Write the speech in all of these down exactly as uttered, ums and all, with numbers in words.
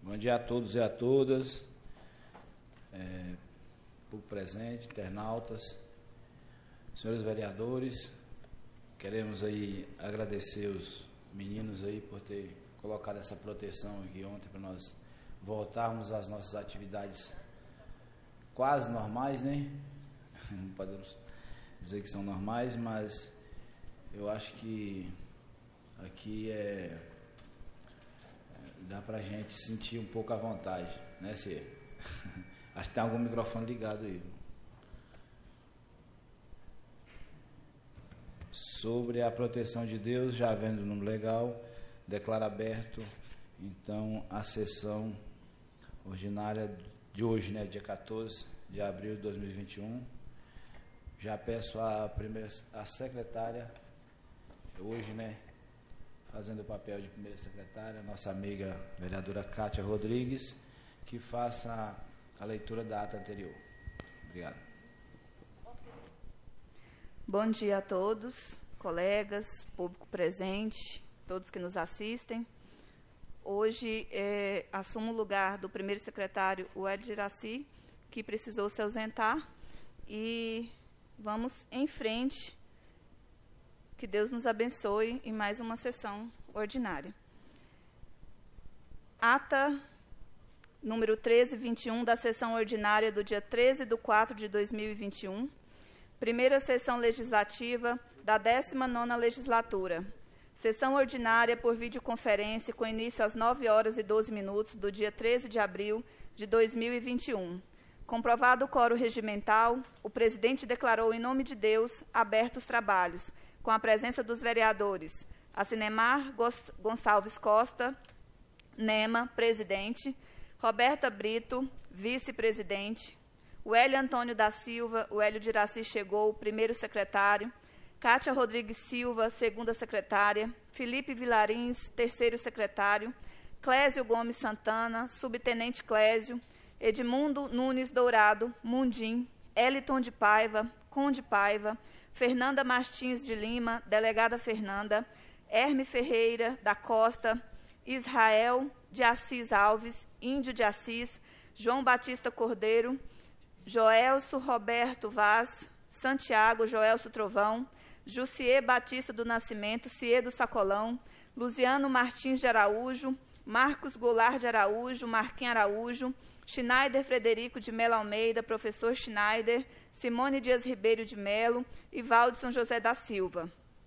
Bom dia a todos e a todas, é, público presente, internautas, senhores vereadores. Queremos aí agradecer os meninos aí por ter colocado essa proteção aqui ontem para nós voltarmos às nossas atividades quase normais, né? Não podemos dizer que são normais, mas eu acho que aqui é, dá para a gente sentir um pouco à vontade, né, Cê? Acho que tem algum microfone ligado aí. Sobre a proteção de Deus, já havendo o número legal, declaro aberto, então, a sessão ordinária de hoje, né, dia quatorze de abril de dois mil e vinte e um. Já peço a primeira, a secretária, hoje, né, fazendo o papel de primeira secretária, nossa amiga vereadora Kátia Rodrigues, que faça a leitura da ata anterior. Obrigado. Bom dia a todos, colegas, público presente, todos que nos assistem. Hoje é, assumo o lugar do primeiro secretário, o Hélio Giraci, que precisou se ausentar, e vamos em frente. Que Deus nos abençoe em mais uma sessão ordinária. Ata número treze vinte e um da sessão ordinária do dia treze de quatro de dois mil e vinte e um, primeira sessão legislativa da décima nona legislatura. Sessão ordinária por videoconferência com início às nove horas e doze minutos do dia treze de abril de dois mil e vinte e um. Comprovado o quórum regimental, o presidente declarou em nome de Deus abertos os trabalhos, com a presença dos vereadores Acinemar Gonçalves Costa, Nema, presidente, Roberta Brito, vice-presidente, o Hélio Antônio da Silva, o Hélio Giraci chegou, primeiro secretário, Kátia Rodrigues Silva, segunda secretária, Felipe Vilarins, terceiro secretário, Clésio Gomes Santana, subtenente Clésio, Edmundo Nunes Dourado, Mundim, Eliton de Paiva, Conde Paiva, Fernanda Martins de Lima, delegada Fernanda, Herme Ferreira da Costa, Israel de Assis Alves, Índio de Assis, João Batista Cordeiro, Joelso Roberto Vaz, Santiago Joelso Trovão, Jussier Batista do Nascimento, Ciê do Sacolão, Luziano Martins de Araújo, Marcos Goulart de Araújo, Marquinhos Araújo, Schneider Frederico de Melo Almeida, professor Schneider, Simone Dias Ribeiro de Melo e Valdson José da Silva.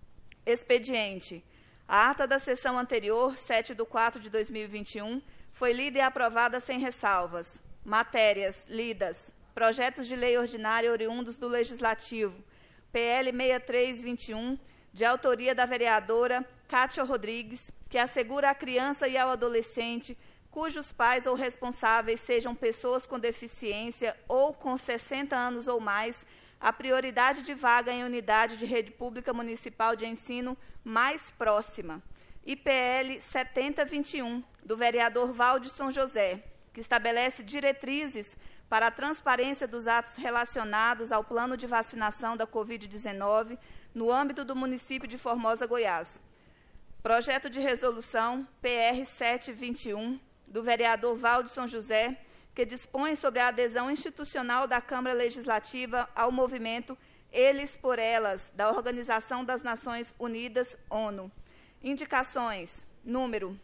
Expediente. A ata da sessão anterior, sete de quatro de dois mil e vinte e um, foi lida e aprovada sem ressalvas. Matérias lidas. Projetos de lei ordinária oriundos do Legislativo. P L seis mil trezentos e vinte e um, de autoria da vereadora Kátia Rodrigues, que assegura à criança e ao adolescente cujos pais ou responsáveis sejam pessoas com deficiência ou com sessenta anos ou mais, a prioridade de vaga em unidade de rede pública municipal de ensino mais próxima. E P L setenta e vinte e um, do vereador Valdson José, que estabelece diretrizes para a transparência dos atos relacionados ao plano de vacinação da covid dezenove no âmbito do município de Formosa, Goiás. Projeto de resolução P R setecentos e vinte e um, do vereador Valdson José, que dispõe sobre a adesão institucional da Câmara Legislativa ao movimento Eles por Elas, da Organização das Nações Unidas, ONU. Indicações, número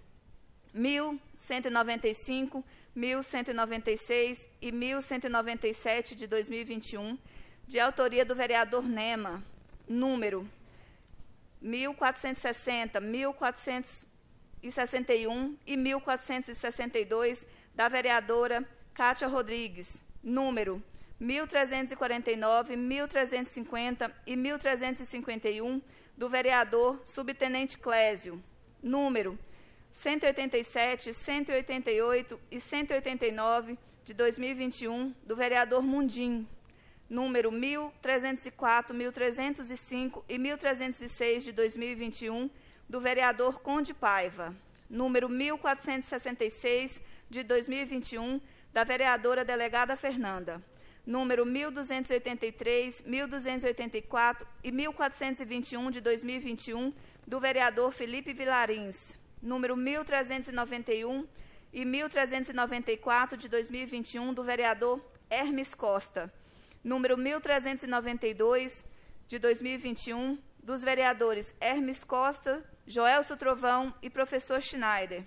mil cento e noventa e cinco, mil cento e noventa e seis e mil cento e noventa e sete de dois mil e vinte e um, de autoria do vereador Nema, número mil quatrocentos e sessenta, mil quatrocentos e sessenta e um e mil quatrocentos e sessenta e dois, da vereadora Kátia Rodrigues, número mil trezentos e quarenta e nove, mil trezentos e cinquenta e mil trezentos e cinquenta e um, do vereador subtenente Clésio, número cento e oitenta e sete, cento e oitenta e oito e cento e oitenta e nove, de dois mil e vinte e um, do vereador Mundim, número mil trezentos e quatro, mil trezentos e cinco e mil trezentos e seis, de dois mil e vinte e um, do vereador Conde Paiva, número mil quatrocentos e sessenta e seis, de dois mil e vinte e um, da vereadora delegada Fernanda, número mil duzentos e oitenta e três, mil duzentos e oitenta e quatro e mil quatrocentos e vinte e um, de dois mil e vinte e um, do vereador Felipe Vilarins, número mil trezentos e noventa e um e mil trezentos e noventa e quatro, de dois mil e vinte e um, do vereador Hermes Costa. Número mil trezentos e noventa e dois, de dois mil e vinte e um, dos vereadores Hermes Costa, Joelso Trovão e professor Schneider.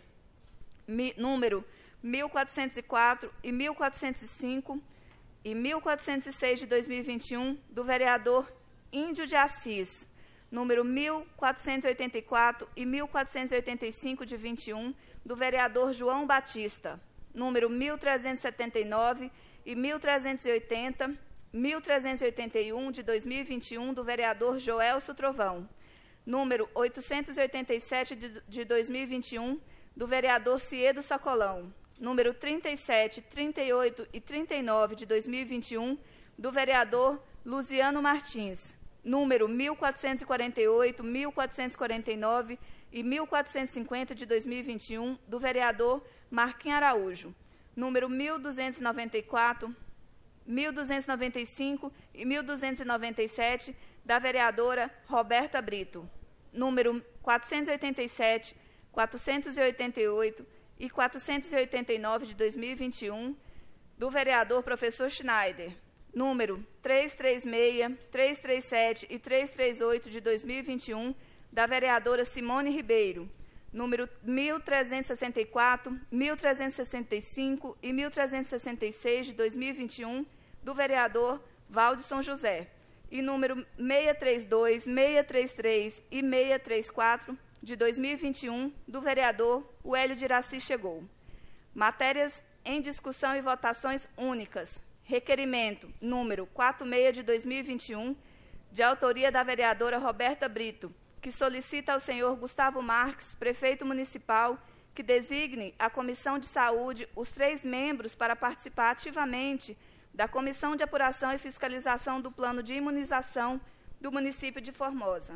Mi, número mil quatrocentos e quatro e mil quatrocentos e cinco e mil quatrocentos e seis, de dois mil e vinte e um, do vereador Índio de Assis. Número mil quatrocentos e oitenta e quatro e mil quatrocentos e oitenta e cinco, de vinte e um, do vereador João Batista. Número mil trezentos e setenta e nove e mil trezentos e oitenta, mil trezentos e oitenta e um, de dois mil e vinte e um, do vereador Joelso Trovão. Número oitocentos e oitenta e sete, de dois mil e vinte e um, do vereador Ciedo Sacolão. Número trinta e sete, trinta e oito e trinta e nove, de dois mil e vinte e um, do vereador Luziano Martins. Número mil quatrocentos e quarenta e oito, mil quatrocentos e quarenta e nove e mil quatrocentos e cinquenta, de dois mil e vinte e um, do vereador Marquinhos Araújo. Número mil duzentos e noventa e quatro, mil duzentos e noventa e cinco e mil duzentos e noventa e sete, da vereadora Roberta Brito. Número quatrocentos e oitenta e sete, quatrocentos e oitenta e oito e quatrocentos e oitenta e nove, de dois mil e vinte e um, do vereador professor Schneider. Número trezentos e trinta e seis, trezentos e trinta e sete e trezentos e trinta e oito, de dois mil e vinte e um, da vereadora Simone Ribeiro. Número mil trezentos e sessenta e quatro, mil trezentos e sessenta e cinco e mil trezentos e sessenta e seis, de dois mil e vinte e um, do vereador Valdson José. E número seiscentos e trinta e dois, seiscentos e trinta e três e seiscentos e trinta e quatro, de dois mil e vinte e um, do vereador Uélio de Iraci Chegou. Matérias em discussão e votações únicas. Requerimento número quarenta e seis, de dois mil e vinte e um, de autoria da vereadora Roberta Brito, que solicita ao senhor Gustavo Marques, prefeito municipal, que designe a Comissão de Saúde os três membros para participar ativamente da Comissão de Apuração e Fiscalização do Plano de Imunização do município de Formosa.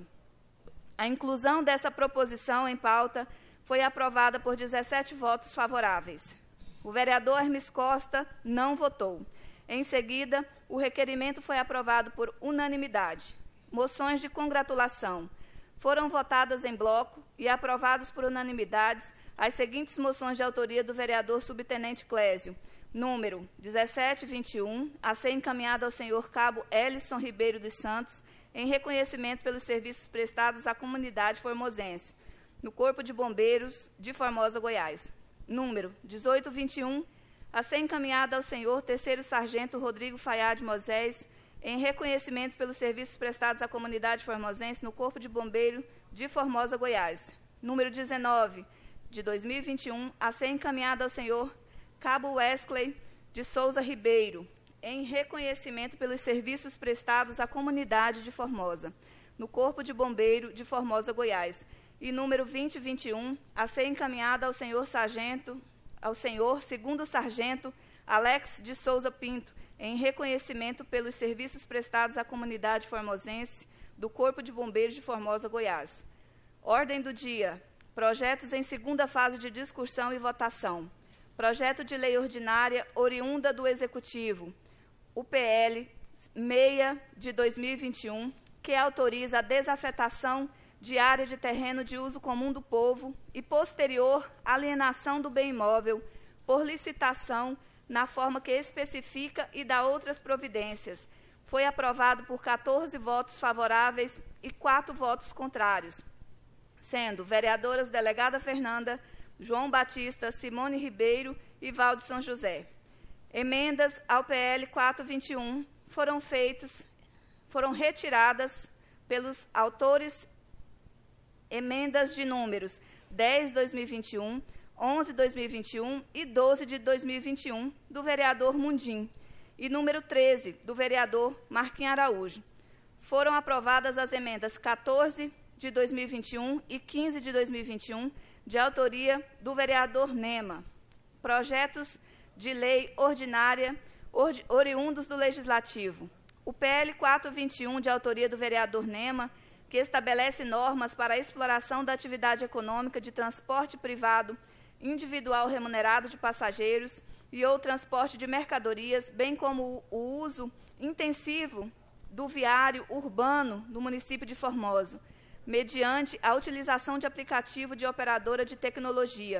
A inclusão dessa proposição em pauta foi aprovada por dezessete votos favoráveis. O vereador Hermes Costa não votou. Em seguida, o requerimento foi aprovado por unanimidade. Moções de congratulação. Foram votadas em bloco e aprovadas por unanimidade as seguintes moções de autoria do vereador subtenente Clésio. Número dezessete vinte e um, a ser encaminhada ao senhor Cabo Elison Ribeiro dos Santos, em reconhecimento pelos serviços prestados à comunidade formosense, no Corpo de Bombeiros de Formosa, Goiás. Número dezoito vinte e um, a ser encaminhada ao senhor terceiro sargento Rodrigo Fayad Moisés, em reconhecimento pelos serviços prestados à comunidade formosense no Corpo de Bombeiro de Formosa, Goiás. Número dezenove, de dois mil e vinte e um, a ser encaminhada ao senhor Cabo Wesley de Souza Ribeiro, em reconhecimento pelos serviços prestados à comunidade de Formosa, no Corpo de Bombeiro de Formosa, Goiás. E número vinte vinte e um, a ser encaminhada ao senhor sargento, ao senhor segundo sargento Alex de Souza Pinto, em reconhecimento pelos serviços prestados à comunidade formosense do Corpo de Bombeiros de Formosa, Goiás. Ordem do dia. Projetos em segunda fase de discussão e votação. Projeto de lei ordinária oriunda do Executivo, o P L seis de dois mil e vinte e um, que autoriza a desafetação de área de terreno de uso comum do povo e posterior alienação do bem imóvel por licitação na forma que especifica e dá outras providências. Foi aprovado por quatorze votos favoráveis e quatro votos contrários, sendo vereadoras delegada Fernanda, João Batista, Simone Ribeiro e Valdson José. Emendas ao P L quatrocentos e vinte e um foram feitos, foram retiradas pelos autores emendas de números dez de dois mil e vinte e um, onze de dois mil e vinte e um e doze de dois mil e vinte e um, do vereador Mundim, e número treze, do vereador Marquinhos Araújo. Foram aprovadas as emendas quatorze de dois mil e vinte e um e quinze de dois mil e vinte e um, de autoria do vereador Nema. Projetos de lei ordinária ori, oriundos do Legislativo. O P L quatrocentos e vinte e um, de autoria do vereador Nema, que estabelece normas para a exploração da atividade econômica de transporte privado individual remunerado de passageiros e ou transporte de mercadorias, bem como o, o uso intensivo do viário urbano do município de Formosa, mediante a utilização de aplicativo de operadora de tecnologia,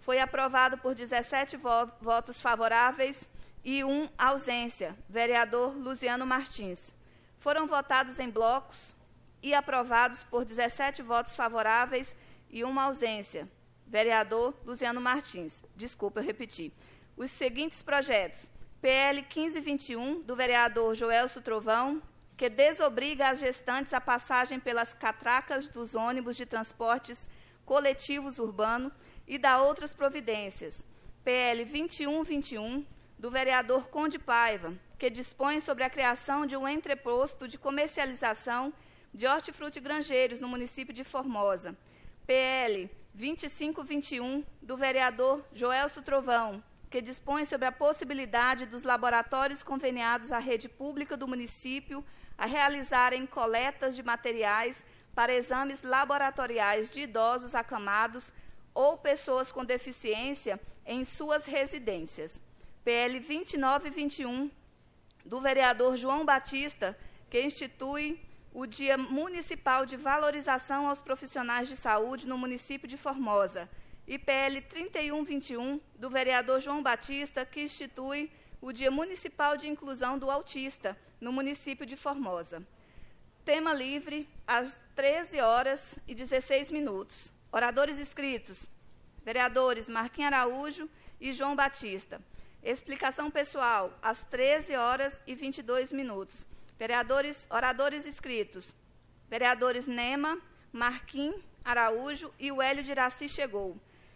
Foi aprovado por dezessete vo- votos favoráveis e um ausência, vereador Luziano Martins. Foram votados em blocos e aprovados por dezessete votos favoráveis e uma ausência, vereador Luziano Martins. Desculpa, eu repeti. Os seguintes projetos. P L quinze vinte e um, do vereador Joelso Trovão, que desobriga as gestantes a passagem pelas catracas dos ônibus de transportes coletivos urbanos e dá outras providências. P L vinte e um vinte e um, do vereador Conde Paiva, que dispõe sobre a criação de um entreposto de comercialização de hortifruti granjeiros no município de Formosa. P L vinte e cinco vinte e um, do vereador Joelso Trovão, que dispõe sobre a possibilidade dos laboratórios conveniados à rede pública do município a realizarem coletas de materiais para exames laboratoriais de idosos acamados ou pessoas com deficiência em suas residências. P L vinte e nove vinte e um, do vereador João Batista, que institui o Dia Municipal de Valorização aos Profissionais de Saúde no município de Formosa. E P L trinta e um vinte e um, do vereador João Batista, que institui o Dia Municipal de Inclusão do Autista no município de Formosa. Tema livre, às treze horas e dezesseis minutos. Oradores inscritos, vereadores Marquinhos Araújo e João Batista. Explicação pessoal, às treze horas e vinte e dois minutos. Vereadores, oradores inscritos, vereadores Nema, Marquinhos Araújo e o Hélio de Iraci chegou.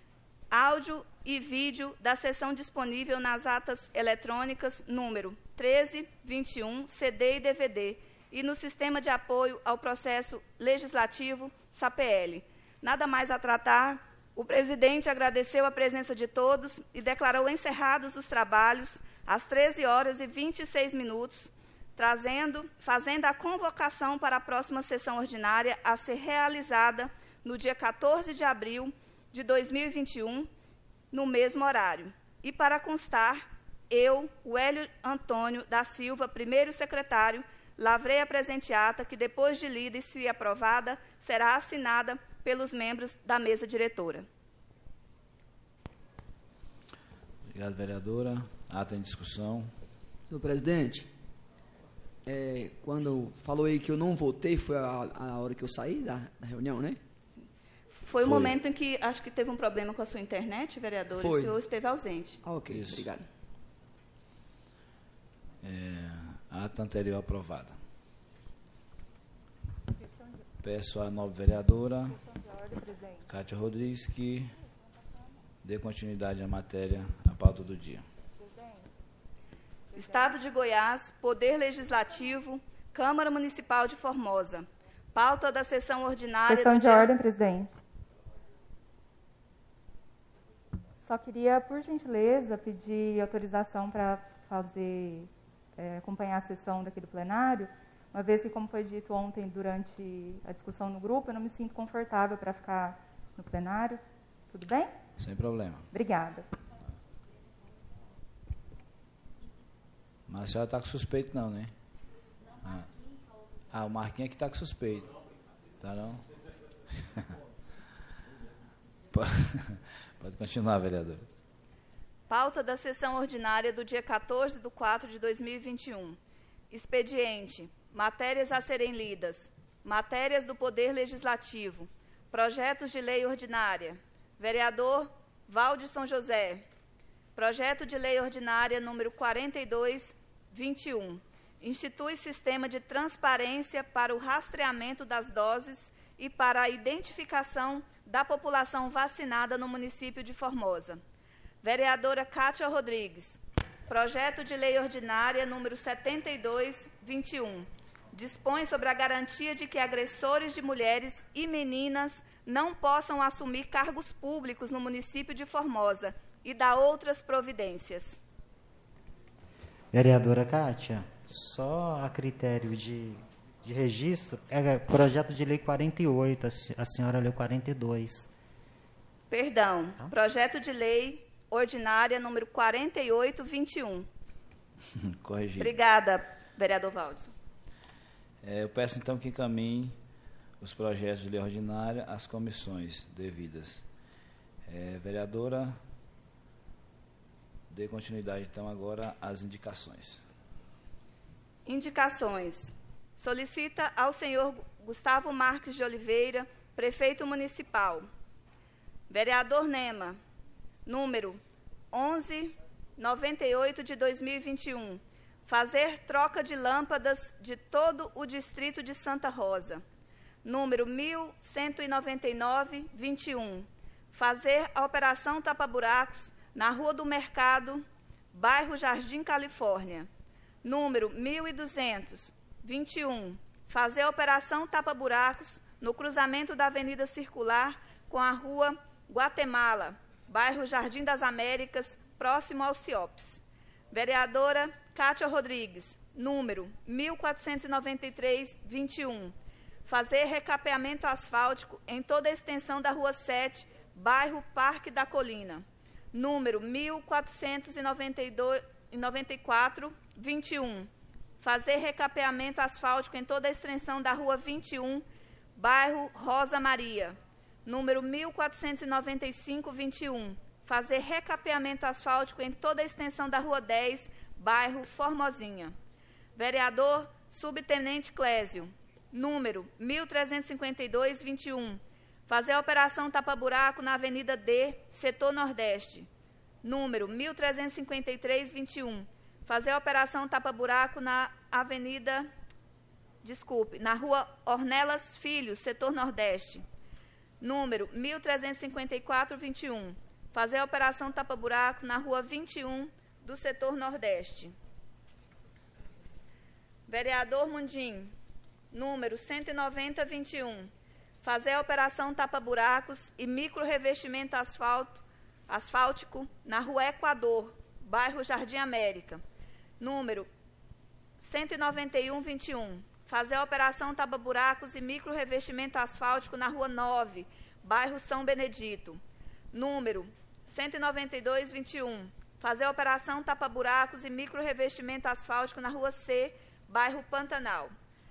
Áudio e vídeo da sessão disponível nas atas eletrônicas número treze vinte e um, C D e D V D, e no Sistema de Apoio ao Processo Legislativo, S A P L. Nada mais a tratar, o presidente agradeceu a presença de todos e declarou encerrados os trabalhos às treze horas e vinte e seis minutos, trazendo, fazendo a convocação para a próxima sessão ordinária a ser realizada no dia quatorze de abril de dois mil e vinte e um, no mesmo horário. E para constar, eu, o Hélio Antônio da Silva, primeiro secretário, lavrei a presente ata que, depois de lida e se aprovada, será assinada pelos membros da mesa diretora. Obrigado, vereadora. Ata em discussão. Senhor presidente, é, quando falou aí que eu não votei, foi a, a hora que eu saí da, da reunião, né? Foi o Foi. momento em que acho que teve um problema com a sua internet, vereador, Foi. e o senhor esteve ausente. Ah, ok, Isso. obrigado. É, ata anterior aprovada. Peço à nova vereadora, Cátia Rodrigues, que dê continuidade à matéria, à pauta do dia. Estado de Goiás, Poder Legislativo, Câmara Municipal de Formosa. Pauta da sessão ordinária... Questão do de dia... ordem, presidente. Só queria, por gentileza, pedir autorização para fazer, é, acompanhar a sessão daqui do plenário, uma vez que, como foi dito ontem durante a discussão no grupo, eu não me sinto confortável para ficar no plenário. Tudo bem? Sem problema. Obrigada. Mas a senhora está com suspeito não, né? Ah, ah o Marquinhos é que está com suspeito. Tá não? Pode continuar, vereador. Pauta da sessão ordinária do dia quatorze de quatro de dois mil e vinte e um. Expediente. Matérias a serem lidas. Matérias do Poder Legislativo. Projetos de lei ordinária. Vereador Valde São José. Projeto de lei ordinária número quarenta e dois vinte e um. Institui sistema de transparência para o rastreamento das doses e para a identificação da população vacinada no município de Formosa. Vereadora Cátia Rodrigues. Projeto de lei ordinária número setenta e dois vinte e um. Dispõe sobre a garantia de que agressores de mulheres e meninas não possam assumir cargos públicos no município de Formosa e dá outras providências. Vereadora Cátia, só a critério de, de registro, é projeto de lei quarenta e oito, a senhora leu quarenta e dois. Perdão, Tá? projeto de lei ordinária número quarenta e oito vinte e um. Corrigido. Obrigada, vereador Valdes. É, eu peço então que encaminhe os projetos de lei ordinária às comissões devidas. É, vereadora, dê continuidade então agora às indicações. Indicações. Solicita ao senhor Gustavo Marques de Oliveira, prefeito municipal. Vereador Nema, número onze noventa e oito de dois mil e vinte e um, fazer troca de lâmpadas de todo o distrito de Santa Rosa. Número mil cento e noventa e nove, vinte e um, fazer a operação tapa-buracos na Rua do Mercado, bairro Jardim Califórnia. Número mil e duzentos, vinte e um, fazer a operação tapa-buracos no cruzamento da Avenida Circular com a Rua Guatemala, bairro Jardim das Américas, próximo ao CIOPS. Vereadora Cátia Rodrigues, número mil quatrocentos e noventa e três, vinte e um, fazer recapeamento asfáltico em toda a extensão da Rua sete, bairro Parque da Colina. Número mil quatrocentos e noventa e quatro, vinte e um, fazer recapeamento asfáltico em toda a extensão da Rua vinte e um, bairro Rosa Maria. Número mil quatrocentos e noventa e cinco, vinte e um, fazer recapeamento asfáltico em toda a extensão da Rua dez, bairro Formosinha. Vereador Subtenente Clésio, número mil trezentos e cinquenta e dois, vinte e um, fazer a operação tapa-buraco na Avenida D, setor Nordeste. Número mil trezentos e cinquenta e três, vinte e um, fazer a operação tapa-buraco na Avenida, desculpe, na Rua Ornelas Filho, setor Nordeste. Número mil trezentos e cinquenta e quatro, vinte e um, fazer a operação tapa-buraco na Rua vinte e um, do setor Nordeste. Vereador Mundim, número cento e noventa, vinte e um, fazer a operação tapa-buracos e micro-revestimento asfalto, asfáltico na Rua Equador, bairro Jardim América. Número cento e noventa e um, vinte e um, fazer a operação tapa-buracos e micro-revestimento asfáltico na Rua nove, bairro São Benedito. Número cento e noventa e dois, vinte e um, fazer a operação tapa-buracos e micro-revestimento asfáltico na Rua C, bairro Pantanal.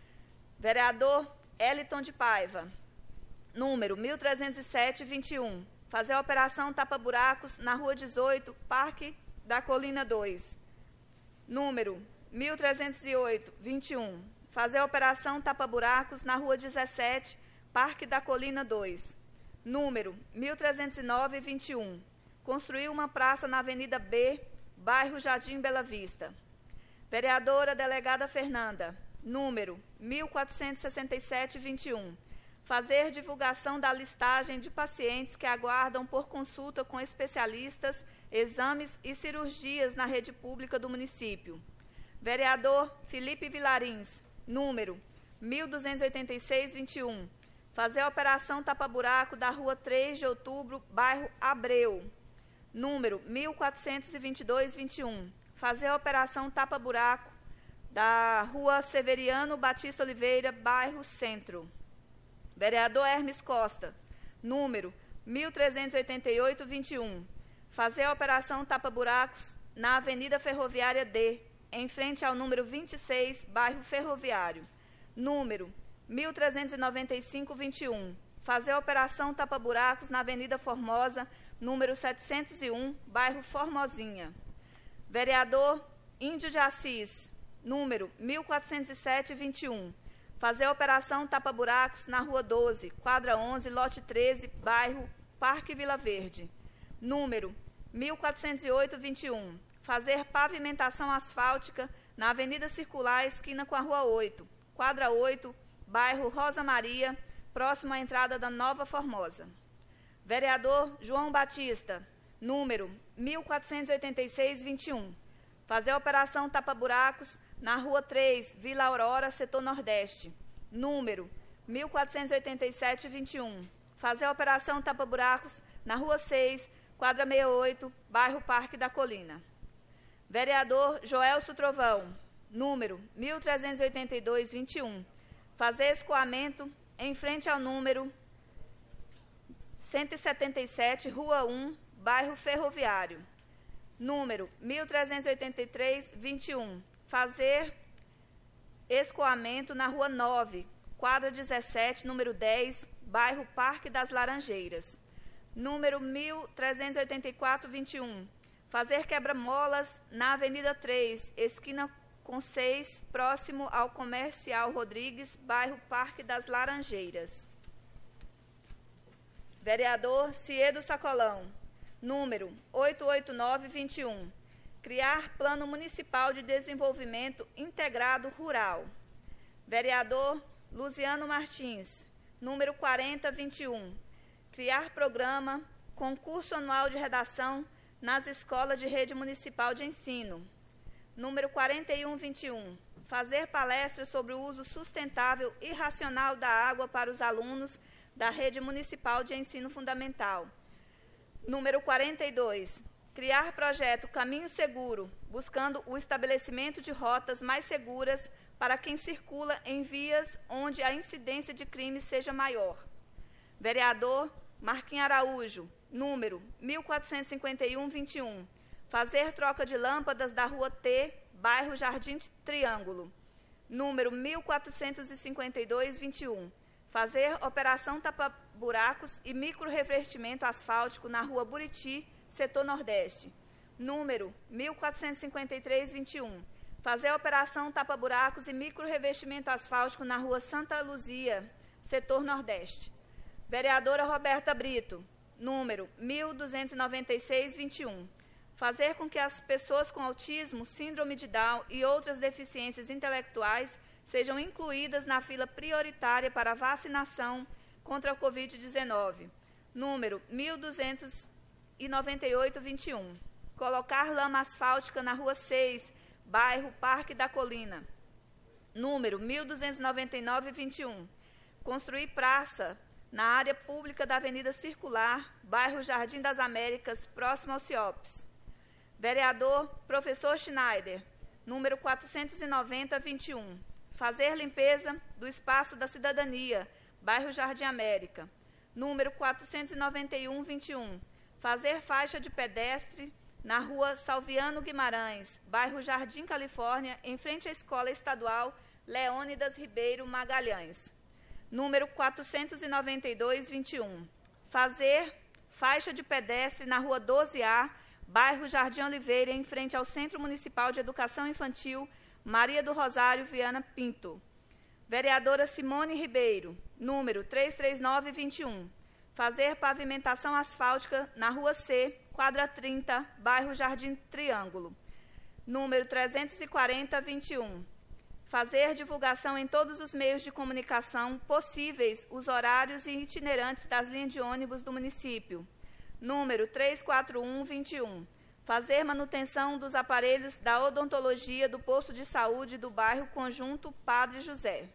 Vereador Eliton de Paiva, número mil trezentos e sete, vinte e um, fazer a operação tapa-buracos na Rua dezoito, Parque da Colina dois. Número mil trezentos e oito, vinte e um, fazer a operação tapa-buracos na Rua dezessete, Parque da Colina dois. Número mil trezentos e nove, vinte e um, construir uma praça na Avenida B, bairro Jardim Bela Vista. Vereadora Delegada Fernanda, número mil quatrocentos e sessenta e sete, vinte e um, fazer divulgação da listagem de pacientes que aguardam por consulta com especialistas, exames e cirurgias na rede pública do município. Vereador Felipe Vilarins, número mil duzentos e oitenta e seis, vinte e um, fazer a operação tapa-buraco da Rua três de Outubro, bairro Abreu. Número mil quatrocentos e vinte e dois, vinte e um, fazer a operação tapa-buraco da Rua Severiano Batista Oliveira, bairro Centro. Vereador Hermes Costa, número mil trezentos e oitenta e oito, vinte e um, fazer a operação tapa-buracos na Avenida Ferroviária D, em frente ao número vinte e seis, bairro Ferroviário. Número mil trezentos e noventa e cinco, vinte e um, fazer a operação tapa-buracos na Avenida Formosa, número setecentos e um, bairro Formosinha. Vereador Índio de Assis, número mil quatrocentos e sete, vinte e um, fazer a operação tapa-buracos na Rua doze, quadra onze, lote treze, bairro Parque Vila Verde. Número mil quatrocentos e oito, vinte e um, fazer pavimentação asfáltica na Avenida Circular, esquina com a Rua oito, quadra oito, bairro Rosa Maria, próximo à entrada da Nova Formosa. Vereador João Batista, número mil quatrocentos e oitenta e seis, vinte e um, fazer a operação tapa-buracos na Rua três, Vila Aurora, setor Nordeste. Número mil quatrocentos e oitenta e sete, vinte e um, fazer a operação tapa-buracos na Rua seis, quadra sessenta e oito, bairro Parque da Colina. Vereador Joelso Trovão, número mil trezentos e oitenta e dois, vinte e um, fazer escoamento em frente ao número cento e setenta e sete, Rua um, bairro Ferroviário. Número mil trezentos e oitenta e três, vinte e um, fazer escoamento na Rua nove, quadra dezessete, número dez, bairro Parque das Laranjeiras. Número mil trezentos e oitenta e quatro, vinte e um. Fazer quebra-molas na Avenida três, esquina com seis, próximo ao Comercial Rodrigues, bairro Parque das Laranjeiras. Vereador Ciedo Sacolão. Número oitocentos e oitenta e nove, vinte e um. Criar Plano Municipal de Desenvolvimento Integrado Rural. Vereador Luziano Martins. Número quarenta, vinte e um. Criar programa Concurso Anual de Redação nas escolas de rede municipal de ensino. Número quarenta e um, vinte e um. Fazer palestra sobre o uso sustentável e racional da água para os alunos da rede municipal de ensino fundamental. Número quarenta e dois. Criar projeto Caminho Seguro, buscando o estabelecimento de rotas mais seguras para quem circula em vias onde a incidência de crime seja maior. Vereador Marquinhos Araújo. Número mil quatrocentos e cinquenta e um, vinte e um. Fazer troca de lâmpadas da Rua T, bairro Jardim Triângulo. Número mil quatrocentos e cinquenta e dois, vinte e um. Fazer operação tapa-buracos e micro-revestimento asfáltico na Rua Buriti, setor Nordeste. Número mil quatrocentos e cinquenta e três, vinte e um. Fazer operação tapa-buracos e micro-revestimento asfáltico na Rua Santa Luzia, setor Nordeste. Vereadora Roberta Brito. Número mil duzentos e noventa e seis, vinte e um. Fazer com que as pessoas com autismo, síndrome de Down e outras deficiências intelectuais sejam incluídas na fila prioritária para vacinação contra a covid dezenove. Número mil duzentos e noventa e oito, vinte e um. Colocar lama asfáltica na Rua seis, bairro Parque da Colina. Número mil duzentos e noventa e nove, vinte e um. Construir praça na área pública da Avenida Circular, bairro Jardim das Américas, próximo ao CIOPS. Vereador Professor Schneider. Número quatrocentos e noventa, vinte e um. Fazer limpeza do Espaço da Cidadania, bairro Jardim América. Número quatrocentos e noventa e um, vinte e um. Fazer faixa de pedestre na Rua Salviano Guimarães, bairro Jardim Califórnia, em frente à Escola Estadual Leônidas Ribeiro Magalhães. Número quatrocentos e noventa e dois, vinte e um. Fazer faixa de pedestre na Rua doze A, bairro Jardim Oliveira, em frente ao Centro Municipal de Educação Infantil Maria do Rosário Viana Pinto. Vereadora Simone Ribeiro. Número trezentos e trinta e nove, vinte e um. Fazer pavimentação asfáltica na Rua C, quadra trinta, bairro Jardim Triângulo. Número trezentos e quarenta, vinte e um. Fazer divulgação em todos os meios de comunicação possíveis os horários e itinerantes das linhas de ônibus do município. Número trezentos e quarenta e um, vinte e um. Fazer manutenção dos aparelhos da odontologia do posto de saúde do bairro Conjunto Padre José.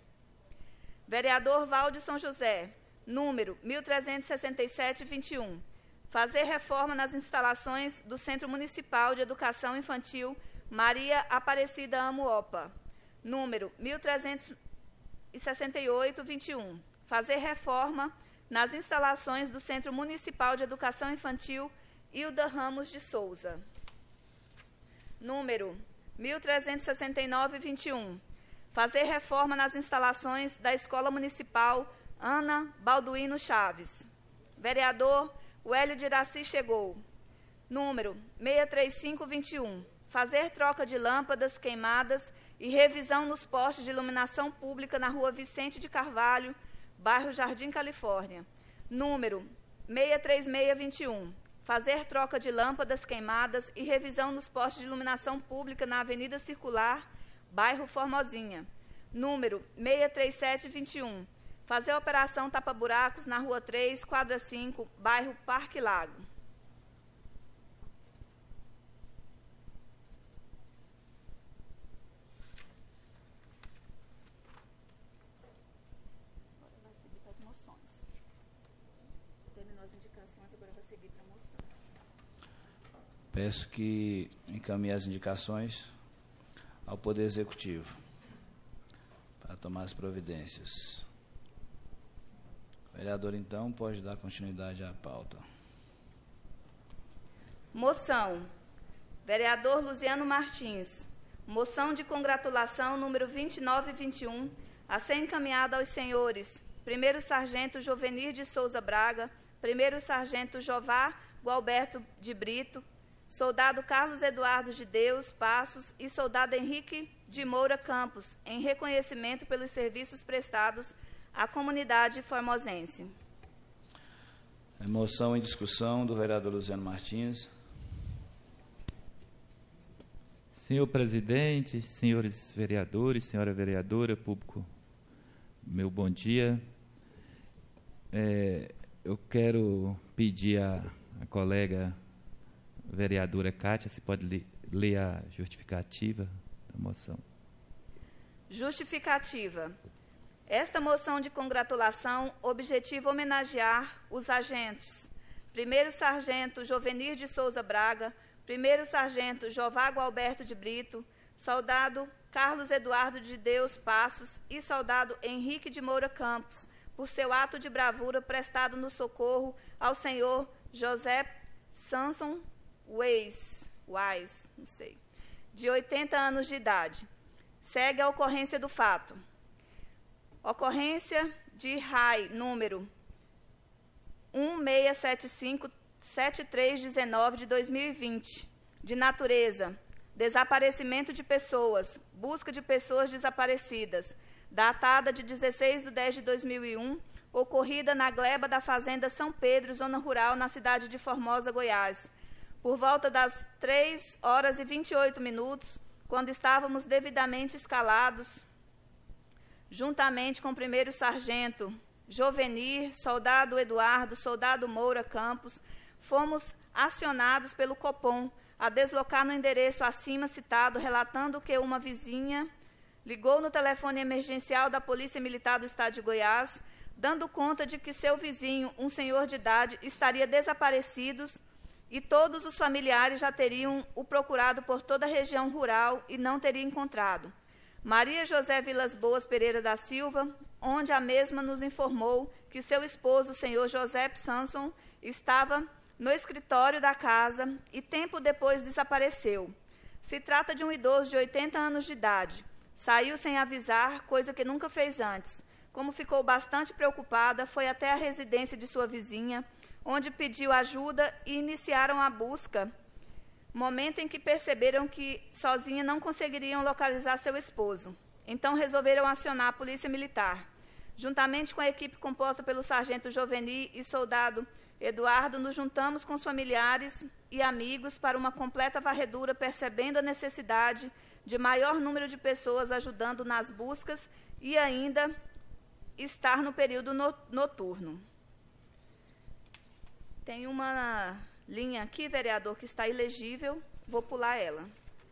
Vereador Valdisson José. Número mil trezentos e sessenta e sete, vinte e um. Fazer reforma nas instalações do Centro Municipal de Educação Infantil Maria Aparecida Amuopa. Número mil trezentos e sessenta e oito, vinte e um. Fazer reforma nas instalações do Centro Municipal de Educação Infantil Hilda Ramos de Souza. Número mil trezentos e sessenta e nove, vinte e um. Fazer reforma nas instalações da Escola Municipal Ana Balduino Chaves. Vereador Wélio de Iraci chegou. Número seiscentos e trinta e cinco, vinte e um. Fazer troca de lâmpadas queimadas e revisão nos postes de iluminação pública na Rua Vicente de Carvalho, bairro Jardim Califórnia. Número seiscentos e trinta e seis, vinte e um. Fazer troca de lâmpadas queimadas e revisão nos postes de iluminação pública na Avenida Circular, bairro Formosinha. Número seiscentos e trinta e sete, vinte e um. Fazer operação tapa-buracos na Rua três, quadra cinco, bairro Parque Lago. Agora vai seguir para as moções. Terminou as indicações, agora vai seguir para a moção. Peço que encaminhe as indicações ao Poder Executivo para tomar as providências. Vereador, então, pode dar continuidade à pauta. Moção. Vereador Luziano Martins. Moção de congratulação número vinte e nove e vinte e um, a ser encaminhada aos senhores primeiro Sargento Jovenir de Souza Braga, primeiro sargento Jová Gualberto de Brito, soldado Carlos Eduardo de Deus Passos e soldado Henrique de Moura Campos, em reconhecimento pelos serviços prestados à comunidade formosense. Moção em discussão do vereador Luziano Martins. Senhor presidente, senhores vereadores, senhora vereadora, público, meu bom dia. É, eu quero pedir à, à colega vereadora Kátia, se pode ler, ler a justificativa da moção. Justificativa. Esta moção de congratulação objetiva homenagear os agentes primeiro sargento Jovenir de Souza Braga, primeiro sargento Jová Gualberto de Brito, soldado Carlos Eduardo de Deus Passos e soldado Henrique de Moura Campos, por seu ato de bravura prestado no socorro ao senhor José Samson Weiss, Weiss, não sei, de oitenta anos de idade. Segue a ocorrência do fato. Ocorrência de R A I, número um seis sete cinco sete três um nove de dois mil e vinte, de natureza, desaparecimento de pessoas, busca de pessoas desaparecidas, datada de dezesseis de dez de dois mil e um, ocorrida na gleba da Fazenda São Pedro, zona rural, na cidade de Formosa, Goiás, por volta das três horas e vinte e oito minutos, quando estávamos devidamente escalados, juntamente com o primeiro sargento Jovenir, soldado Eduardo, soldado Moura Campos, fomos acionados pelo Copom a deslocar no endereço acima citado, relatando que uma vizinha ligou no telefone emergencial da Polícia Militar do Estado de Goiás, dando conta de que seu vizinho, um senhor de idade, estaria desaparecido e todos os familiares já teriam o procurado por toda a região rural e não teriam encontrado. Maria José Vilas Boas Pereira da Silva, onde a mesma nos informou que seu esposo, o senhor José Samson, estava no escritório da casa e tempo depois desapareceu. Se trata de um idoso de oitenta anos de idade. Saiu sem avisar, coisa que nunca fez antes. Como ficou bastante preocupada, foi até a residência de sua vizinha, onde pediu ajuda e iniciaram a busca, momento em que perceberam que sozinha não conseguiriam localizar seu esposo. Então resolveram acionar a Polícia Militar. Juntamente com a equipe composta pelo sargento Jovenir e soldado Eduardo, nos juntamos com os familiares e amigos para uma completa varredura, percebendo a necessidade de maior número de pessoas ajudando nas buscas e ainda estar no período noturno. Tem uma linha aqui, vereador, que está ilegível, vou pular ela.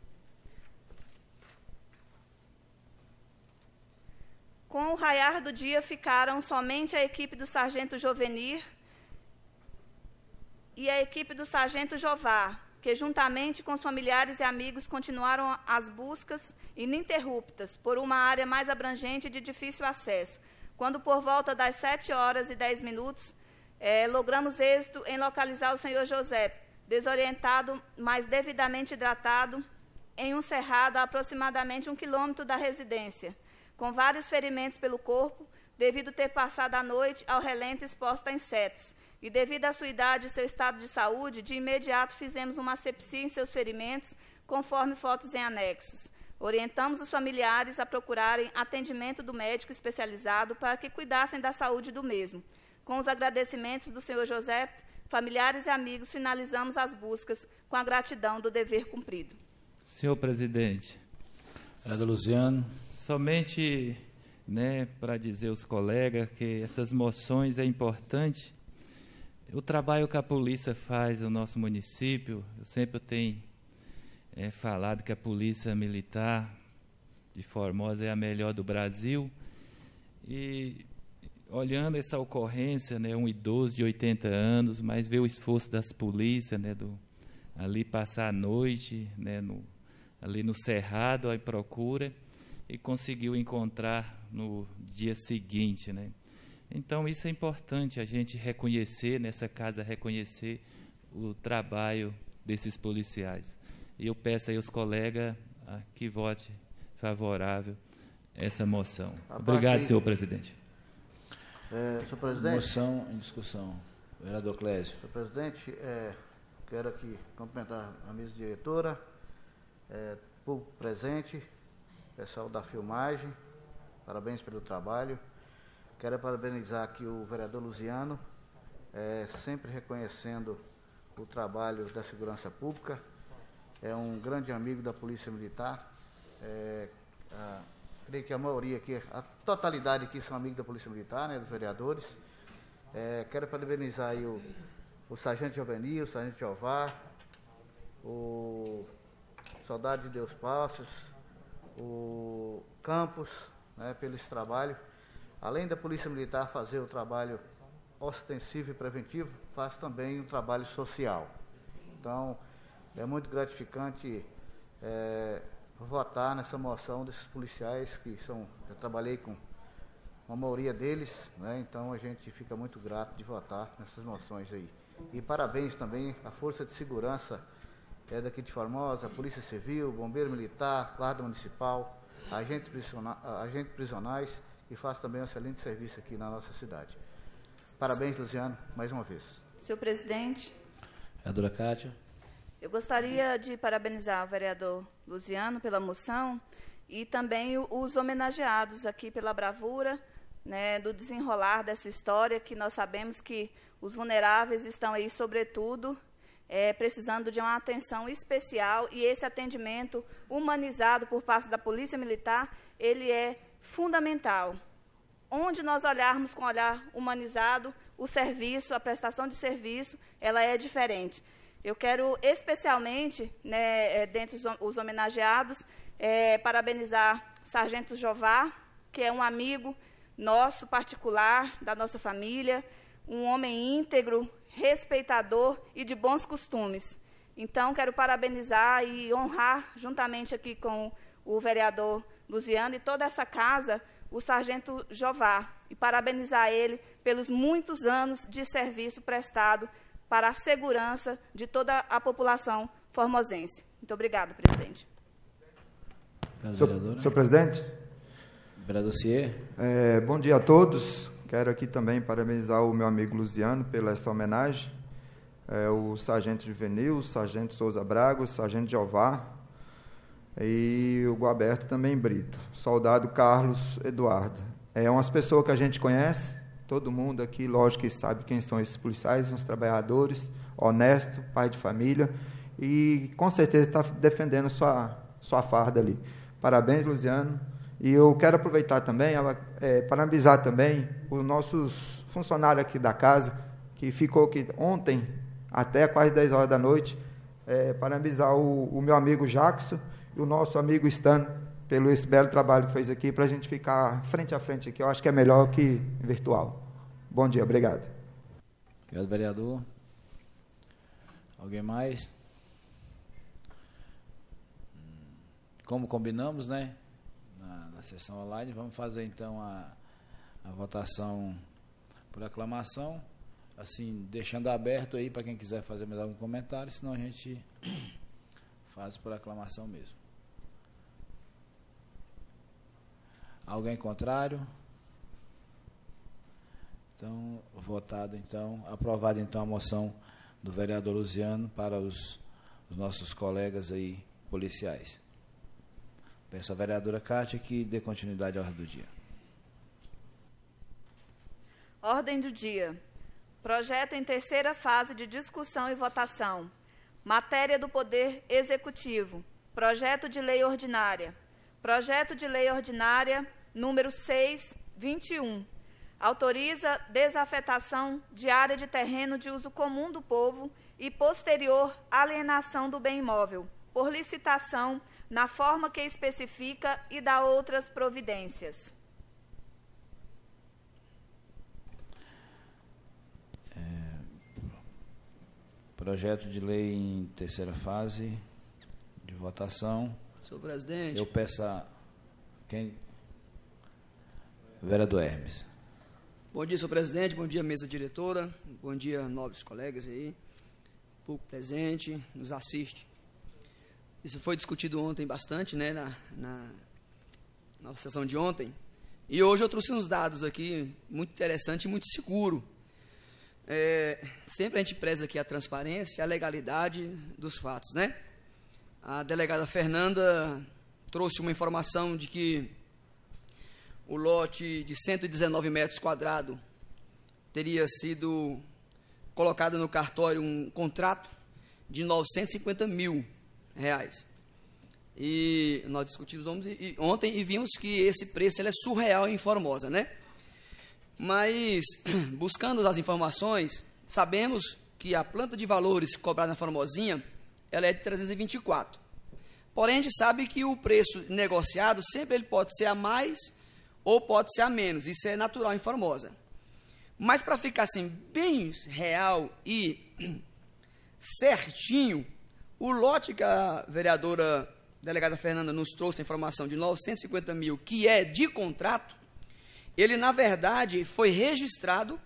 Com o raiar do dia, ficaram somente a equipe do sargento Jovenir e a equipe do sargento Jová, que juntamente com os familiares e amigos continuaram as buscas ininterruptas por uma área mais abrangente de difícil acesso, quando por volta das sete horas e dez minutos, É, logramos êxito em localizar o senhor José, desorientado, mas devidamente hidratado, em um cerrado a aproximadamente um quilômetro da residência, com vários ferimentos pelo corpo, devido ter passado a noite ao relento exposto a insetos. E devido à sua idade e seu estado de saúde, de imediato fizemos uma asepsia em seus ferimentos, conforme fotos em anexos. Orientamos os familiares a procurarem atendimento do médico especializado para que cuidassem da saúde do mesmo. Com os agradecimentos do senhor José, familiares e amigos, finalizamos as buscas com a gratidão do dever cumprido. Senhor presidente. Vereador Luziano. Somente, né, para dizer aos colegas que essas moções é importante. O trabalho que a polícia faz no nosso município, eu sempre tenho é, falado que a polícia militar de Formosa é a melhor do Brasil. E olhando essa ocorrência, né, um idoso de oitenta anos, mas ver o esforço das polícias, né, do, ali passar a noite, né, no, ali no cerrado, à procura, e conseguiu encontrar no dia seguinte, né. Então, isso é importante, a gente reconhecer, nessa casa, reconhecer o trabalho desses policiais. E eu peço aí aos colegas a que vote favorável essa moção. Obrigado, senhor presidente. É, senhor presidente. Moção em discussão. Vereador Clésio. Senhor presidente, é, quero aqui cumprimentar a mesa diretora, é, público presente, pessoal da filmagem, parabéns pelo trabalho. Quero parabenizar aqui o vereador Luziano, é, sempre reconhecendo o trabalho da segurança pública. É um grande amigo da Polícia Militar. É, a, creio que a maioria aqui, a totalidade aqui são amigos da Polícia Militar, né, dos vereadores. É, quero parabenizar aí o, o Sargento Jovenil, o Sargento Jeová, o Soldado de Deus Passos, o Campos, né, pelo esse trabalho. Além da Polícia Militar fazer o trabalho ostensivo e preventivo, faz também um trabalho social. Então, é muito gratificante é, votar nessa moção desses policiais que são, eu trabalhei com a maioria deles, né, então a gente fica muito grato de votar nessas moções aí. E parabéns também à Força de Segurança é, daqui de Formosa, Polícia Civil, Bombeiro Militar, Guarda Municipal, agentes prisionais, agentes prisionais, que faz também um excelente serviço aqui na nossa cidade. Parabéns, Luziano, mais uma vez. Senhor presidente. Vereadora Kátia. Eu gostaria de parabenizar o vereador Luziano pela moção e também os homenageados aqui pela bravura, né, do desenrolar dessa história, que nós sabemos que os vulneráveis estão aí, sobretudo, é, precisando de uma atenção especial, e esse atendimento humanizado por parte da Polícia Militar, ele é fundamental. Onde nós olharmos com olhar humanizado, o serviço, a prestação de serviço, ela é diferente. Eu quero especialmente, né, dentre os homenageados, é, parabenizar o Sargento Jová, que é um amigo nosso, particular, da nossa família, um homem íntegro, respeitador e de bons costumes. Então, quero parabenizar e honrar, juntamente aqui com o vereador Luziano e toda essa casa, o Sargento Jová, e parabenizar ele pelos muitos anos de serviço prestado para a segurança de toda a população formosense. Muito obrigada, presidente. Senhor, senhor presidente. Vereador Cier. É, bom dia a todos. Quero aqui também parabenizar o meu amigo Luziano pela essa homenagem. É, o Sargento Juvenil, o Sargento Souza Braga, o Sargento Jeová e o Guaberto também Brito. Soldado Carlos Eduardo. É umas pessoas que a gente conhece, todo mundo aqui, lógico que sabe quem são esses policiais, uns trabalhadores, honestos, pai de família, e com certeza está defendendo sua, sua farda ali. Parabéns, Luziano. E eu quero aproveitar também, é, parabenizar também os nossos funcionários aqui da casa, que ficou aqui ontem, até quase dez horas da noite, é, parabenizar o, o meu amigo Jackson e o nosso amigo Stan, pelo esse belo trabalho que fez aqui, para a gente ficar frente a frente aqui. Eu acho que é melhor que virtual. Bom dia, obrigado. Obrigado, vereador. Alguém mais? Como combinamos, né? Na, na sessão online, vamos fazer então a, a votação por aclamação, assim, deixando aberto aí para quem quiser fazer mais algum comentário, senão a gente faz por aclamação mesmo. Alguém contrário? Então, votado então, aprovada então a moção do vereador Luziano para os, os nossos colegas aí policiais. Peço à vereadora Kátia que dê continuidade à ordem do dia. Ordem do dia. Projeto em terceira fase de discussão e votação. Matéria do Poder Executivo. Projeto de Lei Ordinária. Projeto de Lei Ordinária número seiscentos e vinte e um. Autoriza desafetação de área de terreno de uso comum do povo e posterior alienação do bem imóvel, por licitação, na forma que especifica e dá outras providências. É, projeto de lei em terceira fase de votação. Senhor presidente. Eu peço a quem? Vereador Hermes. Bom dia, senhor presidente. Bom dia, mesa diretora. Bom dia, nobres colegas aí. Público presente, nos assiste. Isso foi discutido ontem bastante, né, na, na, na sessão de ontem. E hoje eu trouxe uns dados aqui, muito interessante e muito seguro. é, sempre a gente preza aqui a transparência e a legalidade dos fatos, né? A delegada Fernanda trouxe uma informação de que o lote de cento e dezenove metros quadrados teria sido colocado no cartório um contrato de novecentos e cinquenta mil reais. E nós discutimos ontem e vimos que esse preço ele é surreal em Formosa, né? Mas, buscando as informações, sabemos que a planta de valores cobrada na Formosinha, ela é de trezentos e vinte e quatro. Porém, a gente sabe que o preço negociado sempre ele pode ser a mais ou pode ser a menos. Isso é natural em Formosa. Mas, para ficar assim, bem real e certinho, o lote que a vereadora delegada Fernanda nos trouxe a informação de novecentos e cinquenta mil, que é de contrato, ele, na verdade, foi registrado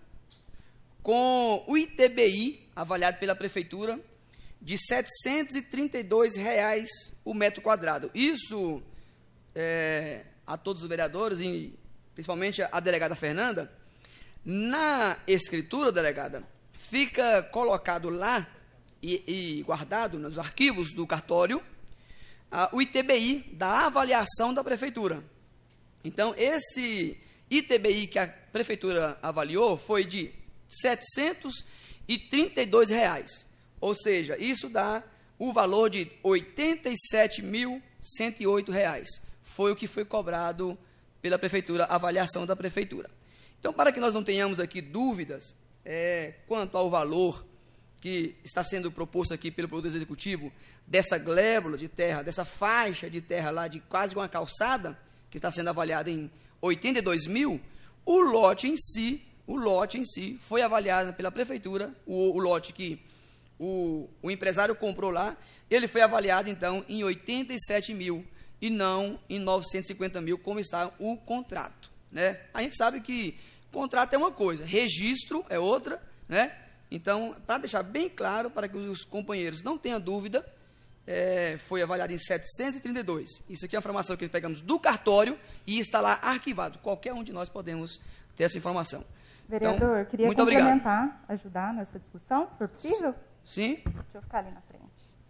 com o I T B I, avaliado pela Prefeitura, de setecentos e trinta e dois reais o metro quadrado. Isso, é, a todos os vereadores, e principalmente a delegada Fernanda, na escritura, delegada, fica colocado lá e, e guardado nos arquivos do cartório a, o I T B I da avaliação da Prefeitura. Então, esse I T B I que a Prefeitura avaliou foi de setecentos e trinta e dois reais. Ou seja, isso dá o valor de oitenta e sete mil cento e oito reais. Foi o que foi cobrado pela Prefeitura, a avaliação da Prefeitura. Então, para que nós não tenhamos aqui dúvidas é, quanto ao valor que está sendo proposto aqui pelo Poder Executivo, dessa glébula de terra, dessa faixa de terra lá de quase uma calçada, que está sendo avaliada em oitenta e dois mil, o lote em si, o lote em si foi avaliado pela Prefeitura, o, o lote que o, o empresário comprou lá, ele foi avaliado, então, em oitenta e sete mil e não em novecentos e cinquenta mil, como está o contrato, né? A gente sabe que contrato é uma coisa, registro é outra, né? Então, para deixar bem claro, para que os companheiros não tenham dúvida, é, foi avaliado em setecentos e trinta e dois. Isso aqui é a informação que nós pegamos do cartório e está lá arquivado. Qualquer um de nós podemos ter essa informação. Vereador, então, queria muito complementar, obrigado. ajudar nessa discussão, se for possível? Sim. Deixa eu ficar ali na frente.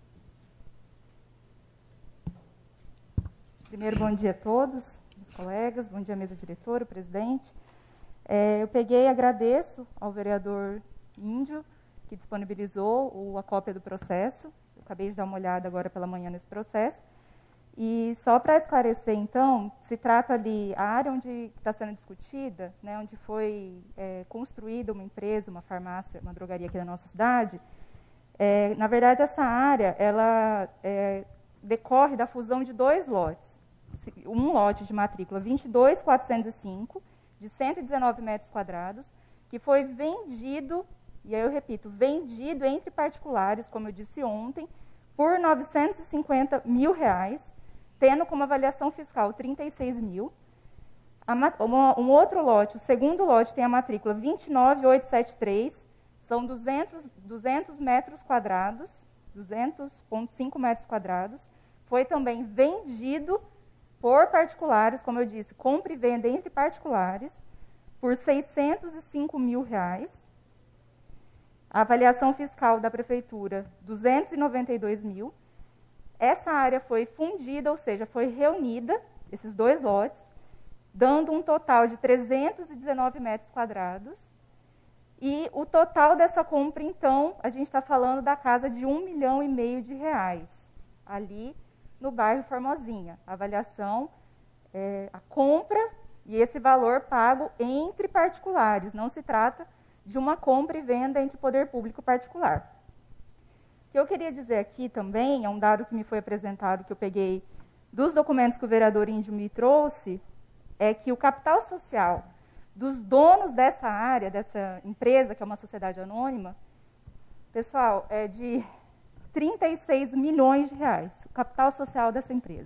Primeiro, bom dia a todos, os colegas, bom dia, mesa diretora, o presidente. É, eu peguei e agradeço ao vereador Índio, que disponibilizou o, a cópia do processo. Eu acabei de dar uma olhada agora pela manhã nesse processo. E só para esclarecer, então, se trata ali, a área onde está sendo discutida, né, onde foi é, construída uma empresa, uma farmácia, uma drogaria aqui da nossa cidade, é, na verdade, essa área, ela é, decorre da fusão de dois lotes. Um lote de matrícula vinte e dois mil quatrocentos e cinco, de cento e dezenove metros quadrados, que foi vendido, e aí eu repito, vendido entre particulares, como eu disse ontem, por novecentos e cinquenta mil reais, tendo como avaliação fiscal trinta e seis mil. Uma, um outro lote, o segundo lote, tem a matrícula vinte e nove mil oitocentos e setenta e três, são duzentos, duzentos metros quadrados, duzentos vírgula cinco metros quadrados, foi também vendido por particulares, como eu disse, compra e venda entre particulares, por seiscentos e cinco mil reais. A avaliação fiscal da Prefeitura, duzentos e noventa e dois mil. Essa área foi fundida, ou seja, foi reunida, esses dois lotes, dando um total de trezentos e dezenove metros quadrados. E o total dessa compra, então, a gente está falando da casa de um milhão e meio de reais, ali no bairro Formosinha. A avaliação, é, a compra e esse valor pago entre particulares. Não se trata de uma compra e venda entre poder público e particular. O que eu queria dizer aqui também, é um dado que me foi apresentado, que eu peguei dos documentos que o vereador Índio me trouxe, é que o capital social dos donos dessa área, dessa empresa, que é uma sociedade anônima, pessoal, é de trinta e seis milhões de reais, o capital social dessa empresa.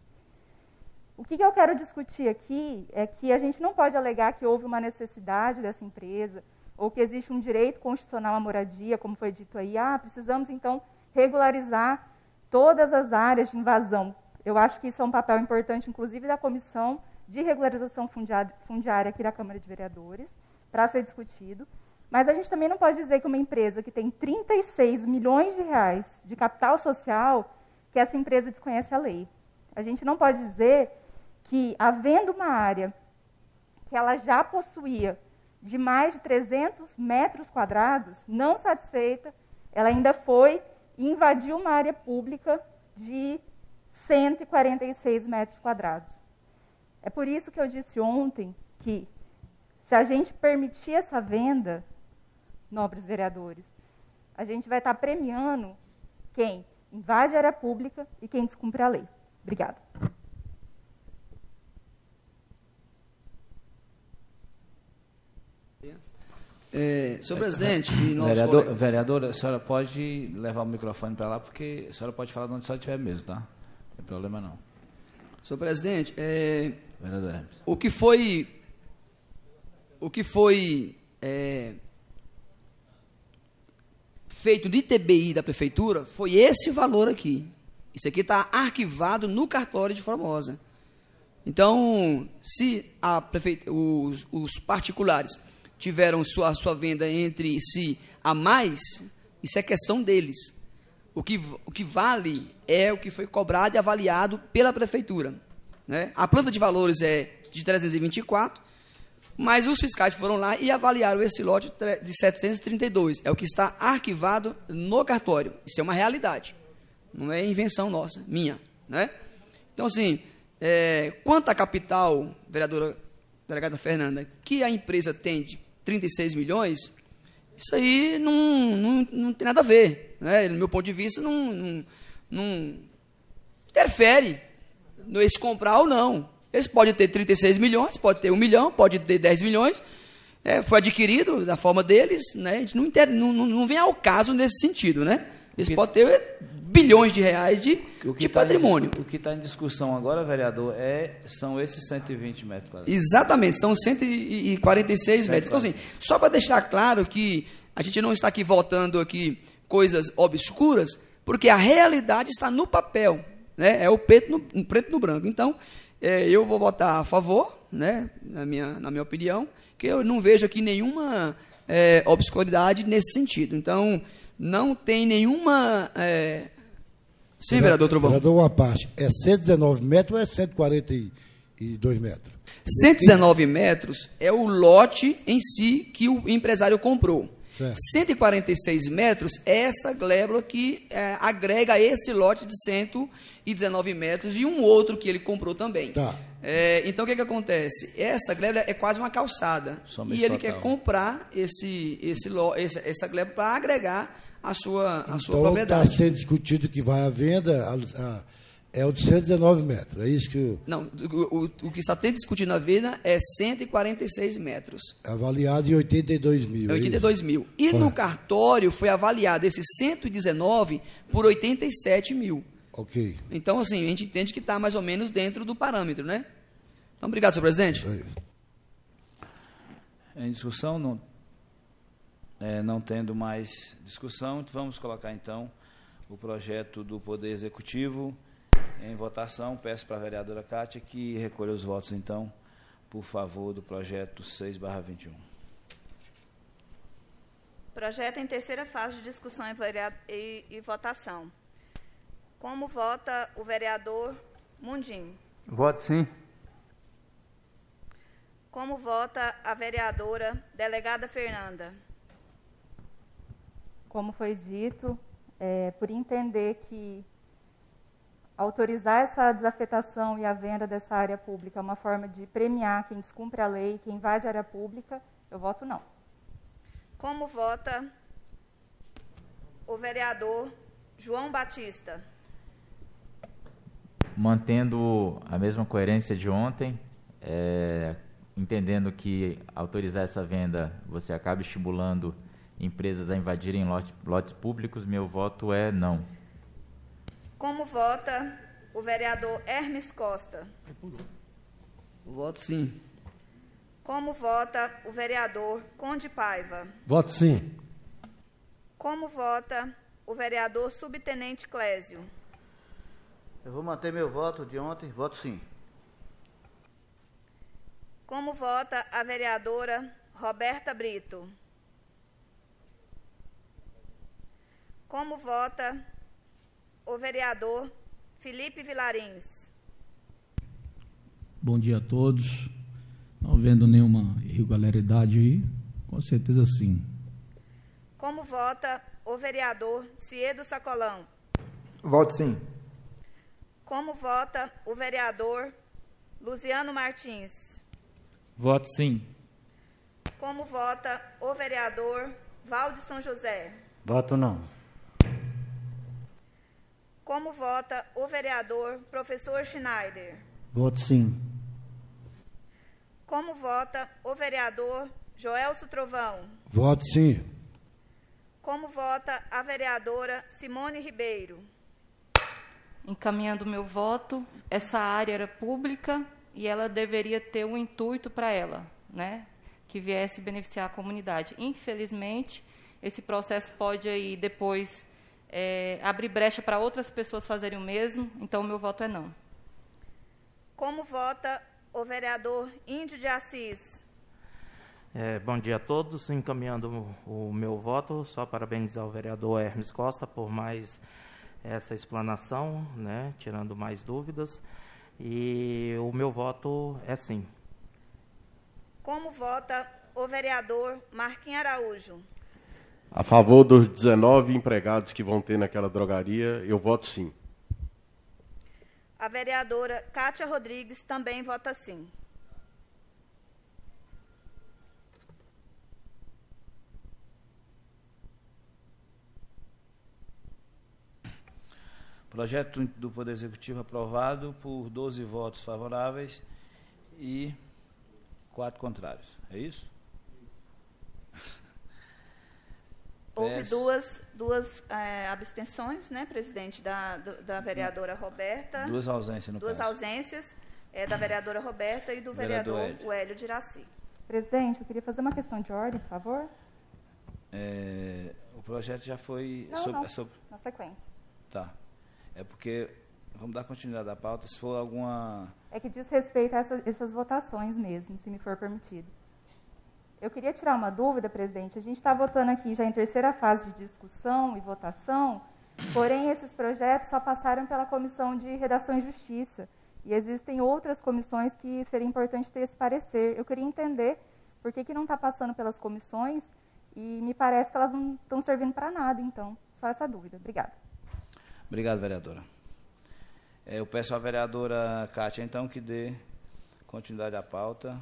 O que eu quero discutir aqui é que a gente não pode alegar que houve uma necessidade dessa empresa, ou que existe um direito constitucional à moradia, como foi dito aí, ah, precisamos, então, regularizar todas as áreas de invasão. Eu acho que isso é um papel importante, inclusive, da Comissão de Regularização Fundiária aqui da Câmara de Vereadores, para ser discutido. Mas a gente também não pode dizer que uma empresa que tem trinta e seis milhões de reais de capital social, que essa empresa desconhece a lei. A gente não pode dizer que, havendo uma área que ela já possuía de mais de trezentos metros quadrados, não satisfeita, ela ainda foi e invadiu uma área pública de cento e quarenta e seis metros quadrados. É por isso que eu disse ontem que, se a gente permitir essa venda, nobres vereadores, a gente vai estar premiando quem invade a área pública e quem descumpre a lei. Obrigada. É, senhor presidente e novos Vereador, colegas. vereadora, a senhora pode levar o microfone para lá, porque a senhora pode falar de onde a senhora estiver mesmo, tá? Não tem problema não. Senhor presidente, é, Vereador Hermes. o que foi, o que foi é, feito de T B I da prefeitura foi esse valor aqui. Isso aqui está arquivado no cartório de Formosa. Então, se a prefe... os, os particulares tiveram sua, sua venda entre si a mais, isso é questão deles. O que, o que vale é o que foi cobrado e avaliado pela prefeitura. Né? A planta de valores é de trezentos e vinte e quatro, mas os fiscais foram lá e avaliaram esse lote de setecentos e trinta e dois. É o que está arquivado no cartório. Isso é uma realidade. Não é invenção nossa, minha. Né? Então, assim, é, quanto à capital, vereadora delegada Fernanda, que a empresa tem de trinta e seis milhões, isso aí não, não, não tem nada a ver. Né? No meu ponto de vista, não, não, não interfere no eles comprar ou não. Eles podem ter trinta e seis milhões, pode ter um milhão, pode ter dez milhões, é, foi adquirido da forma deles, né? A gente não, inter, não, não, não vem ao caso nesse sentido. Né? Eles que, podem ter bilhões de reais de, de tá patrimônio. Em, o que está em discussão agora, vereador, é, são esses cento e vinte metros quadrados. Exatamente, são cento e quarenta e seis metros. Então, assim, só para deixar claro que a gente não está aqui votando aqui coisas obscuras, porque a realidade está no papel, né? É o preto no, preto no branco. Então, é, eu vou votar a favor, né? na, minha, na minha opinião, que eu não vejo aqui nenhuma é, obscuridade nesse sentido. Então, não tem nenhuma... É... Sim, vereador Trovão. Vereador, uma parte. É cento e dezenove metros ou é cento e quarenta e dois metros? cento e dezenove metros é o lote em si que o empresário comprou. Certo. cento e quarenta e seis metros é essa glébula que é, agrega esse lote de cento e dezenove metros e um outro que ele comprou também. Tá. É, então, o que, que acontece? Essa glébula é quase uma calçada. Somente e ele total. quer comprar esse, esse, essa, essa glébula para agregar a sua, a então, sua propriedade. Está sendo discutido que vai à venda a, a, é o de cento e dezenove metros. É isso que... Eu... Não, o, o, o que está sendo discutido na venda é cento e quarenta e seis metros. Avaliado em oitenta e dois mil. É oitenta e dois mil. E no cartório foi avaliado esse cento e dezenove por oitenta e sete mil. Ok. Então, assim, a gente entende que está mais ou menos dentro do parâmetro, né? Então, obrigado, senhor presidente. É. Em discussão, não, é, não tendo mais discussão, vamos colocar, então, o projeto do Poder Executivo em votação. Peço para a vereadora Cátia que recolha os votos, então, por favor, do projeto seis barra vinte e um. Projeto em terceira fase de discussão e, e, e votação. Como vota o vereador Mundim? Voto sim. Como vota a vereadora delegada Fernanda? Como foi dito, é, por entender que autorizar essa desafetação e a venda dessa área pública é uma forma de premiar quem descumpre a lei, quem invade a área pública, eu voto não. Como vota o vereador João Batista? Mantendo a mesma coerência de ontem, é, entendendo que autorizar essa venda, você acaba estimulando empresas a invadirem lote, lotes públicos, meu voto é não. Como vota o vereador Hermes Costa? Voto sim. Como vota o vereador Conde Paiva? Voto sim. Como vota o vereador Subtenente Clésio? Eu vou manter meu voto de ontem, voto sim. Como vota a vereadora Roberta Brito? Como vota o vereador Felipe Vilarins? Bom dia a todos. Não vendo nenhuma irregularidade aí, com certeza sim. Como vota o vereador Ciedo Sacolão? Voto sim. Como vota o vereador Luziano Martins? Voto sim. Como vota o vereador Valdisson José? Voto não. Como vota o vereador Professor Schneider? Voto sim. Como vota o vereador Joelso Trovão? Voto sim. Como vota a vereadora Simone Ribeiro? Encaminhando meu voto, essa área era pública e ela deveria ter um intuito para ela, né, que viesse beneficiar a comunidade. Infelizmente, esse processo pode aí depois é, abrir brecha para outras pessoas fazerem o mesmo, então o meu voto é não. Como vota o vereador Índio de Assis? É, bom dia a todos. Encaminhando o, o meu voto, só parabenizar o vereador Hermes Costa por mais essa explanação, né, tirando mais dúvidas. E o meu voto é sim. Como vota o vereador Marquinhos Araújo? A favor dos dezenove empregados que vão ter naquela drogaria, eu voto sim. A vereadora Kátia Rodrigues também vota sim. Projeto do Poder Executivo aprovado por doze votos favoráveis e quatro contrários. É isso? Houve Peço. duas, duas é, abstenções, né, presidente, da, da vereadora Roberta. Duas ausências, no Duas caso. ausências, é, da vereadora Roberta e do Vereador vereador o Hélio de Iraci. Presidente, eu queria fazer uma questão de ordem, por favor. É, o projeto já foi... Não, sobre, não, é sobre, na sequência. Tá. É porque, vamos dar continuidade à pauta, se for alguma... É que diz respeito a essa, essas votações mesmo, se me for permitido. Eu queria tirar uma dúvida, presidente. A gente está votando aqui já em terceira fase de discussão e votação, porém esses projetos só passaram pela Comissão de Redação e Justiça. E existem outras comissões que seria importante ter esse parecer. Eu queria entender por que, que não está passando pelas comissões e me parece que elas não estão servindo para nada, então. Só essa dúvida. Obrigada. Obrigado, vereadora. É, eu peço à vereadora Kátia, então, que dê continuidade à pauta,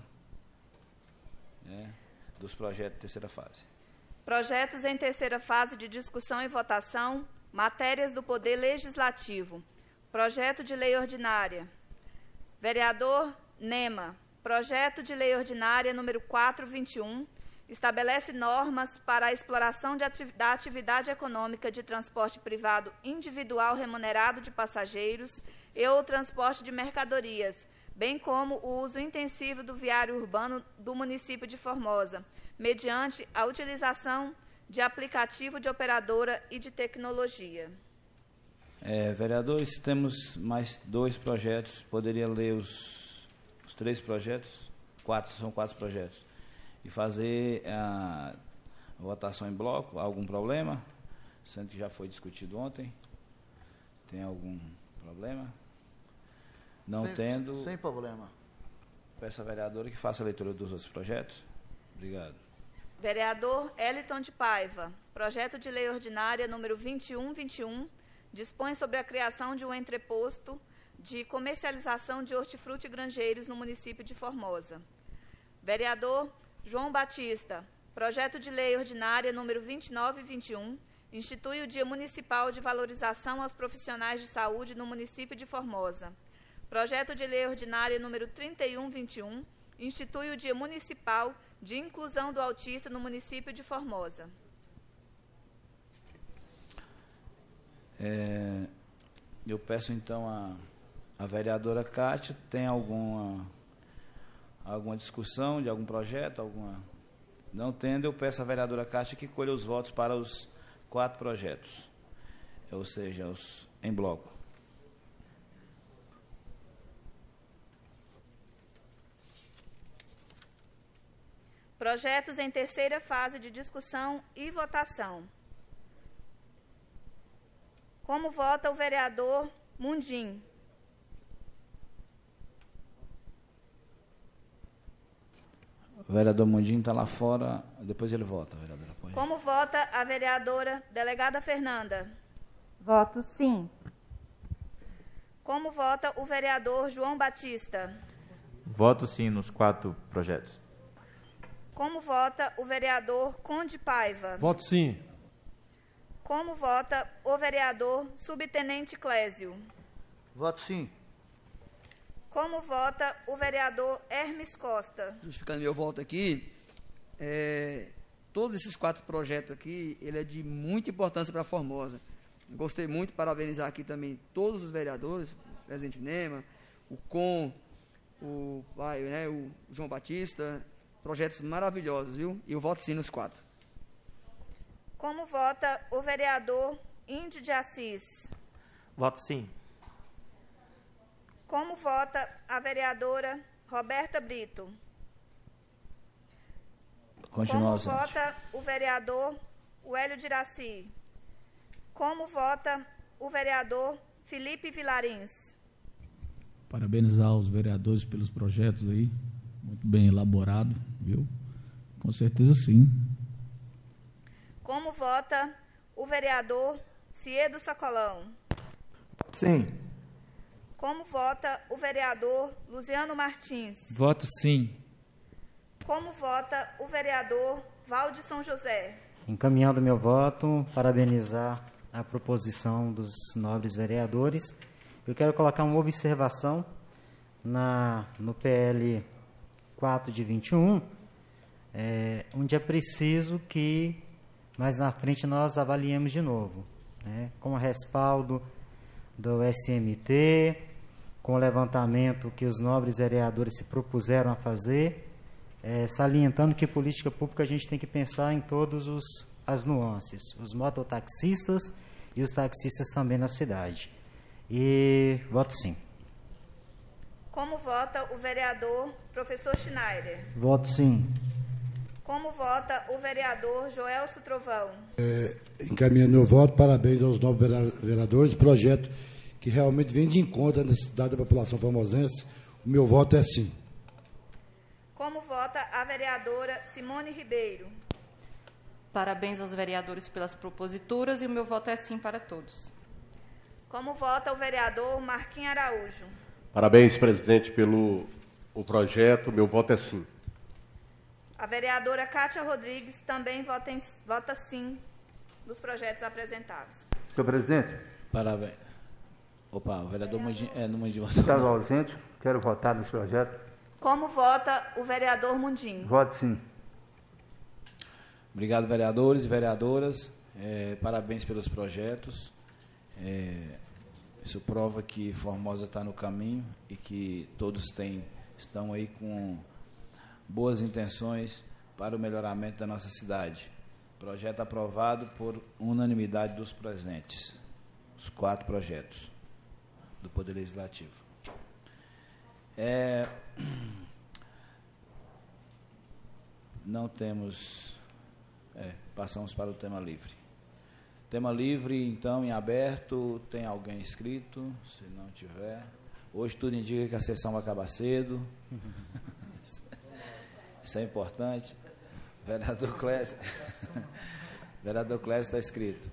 né, dos projetos de terceira fase. Projetos em terceira fase de discussão e votação, matérias do Poder Legislativo. Projeto de lei ordinária. Vereador Nema, projeto de lei ordinária número quatrocentos e vinte e um, estabelece normas para a exploração de ati- da atividade econômica de transporte privado individual remunerado de passageiros e ou transporte de mercadorias, bem como o uso intensivo do viário urbano do município de Formosa, mediante a utilização de aplicativo de operadora e de tecnologia. É, vereadores, temos mais dois projetos. Poderia ler os, os três projetos? Quatro, são quatro projetos. E fazer a, a votação em bloco. Algum problema? Sendo que já foi discutido ontem. Tem algum problema? Não sem, tendo... Sem problema. Peço à vereadora que faça a leitura dos outros projetos. Obrigado. Vereador Eliton de Paiva, projeto de lei ordinária número vinte e um vinte e um, dispõe sobre a criação de um entreposto de comercialização de hortifruti granjeiros no município de Formosa. Vereador João Batista, projeto de lei ordinária número vinte e nove vinte e um, institui o Dia Municipal de Valorização aos Profissionais de Saúde no município de Formosa. Projeto de lei ordinária número trinta e um vinte e um, institui o Dia Municipal de Inclusão do Autista no município de Formosa. É, eu peço então a, a vereadora Kátia, tem alguma, alguma discussão de algum projeto? Alguma... Não tendo, eu peço à vereadora Kátia que colha os votos para os quatro projetos, ou seja, os, em bloco. Projetos em terceira fase de discussão e votação. Como vota o vereador Mundim? O vereador Mundim está lá fora, depois ele vota, vereadora. Pode. Como vota a vereadora delegada Fernanda? Voto sim. Como vota o vereador João Batista? Voto sim nos quatro projetos. Como vota o vereador Conde Paiva? Voto sim. Como vota o vereador Subtenente Clésio? Voto sim. Como vota o vereador Hermes Costa? Justificando meu voto aqui, é, todos esses quatro projetos aqui, ele é de muita importância para Formosa. Gostei muito, parabenizar aqui também todos os vereadores, o presidente Nema, o Com, o pai, né, o João Batista, projetos maravilhosos, viu? E eu voto sim nos quatro. Como vota o vereador Índio de Assis? Voto sim. Como vota a vereadora Roberta Brito? Continua, Como vota o vereador Hélio de Iraci? Como vota o vereador Felipe Vilarins? Parabenizar os vereadores pelos projetos aí, muito bem elaborado, viu? Com certeza sim. Como vota o vereador Ciedo Sacolão? Sim. Como vota o vereador Luciano Martins? Voto sim. Como vota o vereador Valde São José? Encaminhando meu voto, parabenizar a proposição dos nobres vereadores. Eu quero colocar uma observação na, no P L quatro de vinte e um, é, onde é preciso que mais na frente nós avaliemos de novo, né, com o respaldo do S M T, com o levantamento que os nobres vereadores se propuseram a fazer, é, salientando que política pública a gente tem que pensar em todas as nuances, os mototaxistas e os taxistas também na cidade. E voto sim. Como vota o vereador professor Schneider? Voto sim. Como vota o vereador Joelso Trovão? É, encaminhando meu voto, parabéns aos novos vereadores, projeto que realmente vem de encontro à necessidade da população formosense. O meu voto é sim. Como vota a vereadora Simone Ribeiro? Parabéns aos vereadores pelas proposituras e o meu voto é sim para todos. Como vota o vereador Marquinhos Araújo? Parabéns, presidente, pelo o projeto. Meu voto é sim. A vereadora Cátia Rodrigues também vota, em, vota sim nos projetos apresentados. Senhor presidente. Parabéns. Opa, o vereador Mundim, é, no Mundim votou. Estava ausente, quero votar nesse projeto. Como vota o vereador Mundim? Voto sim. Obrigado, vereadores e vereadoras. É, parabéns pelos projetos. É, isso prova que Formosa está no caminho e que todos têm, estão aí com boas intenções para o melhoramento da nossa cidade. Projeto aprovado por unanimidade dos presentes. Os quatro projetos do Poder Legislativo. É, não temos... É, passamos para o tema livre. Tema livre, então, em aberto. Tem alguém inscrito? Se não tiver. Hoje tudo indica que a sessão vai acabar cedo. Isso é importante. Vereador Clésio. Vereador Clésio está inscrito.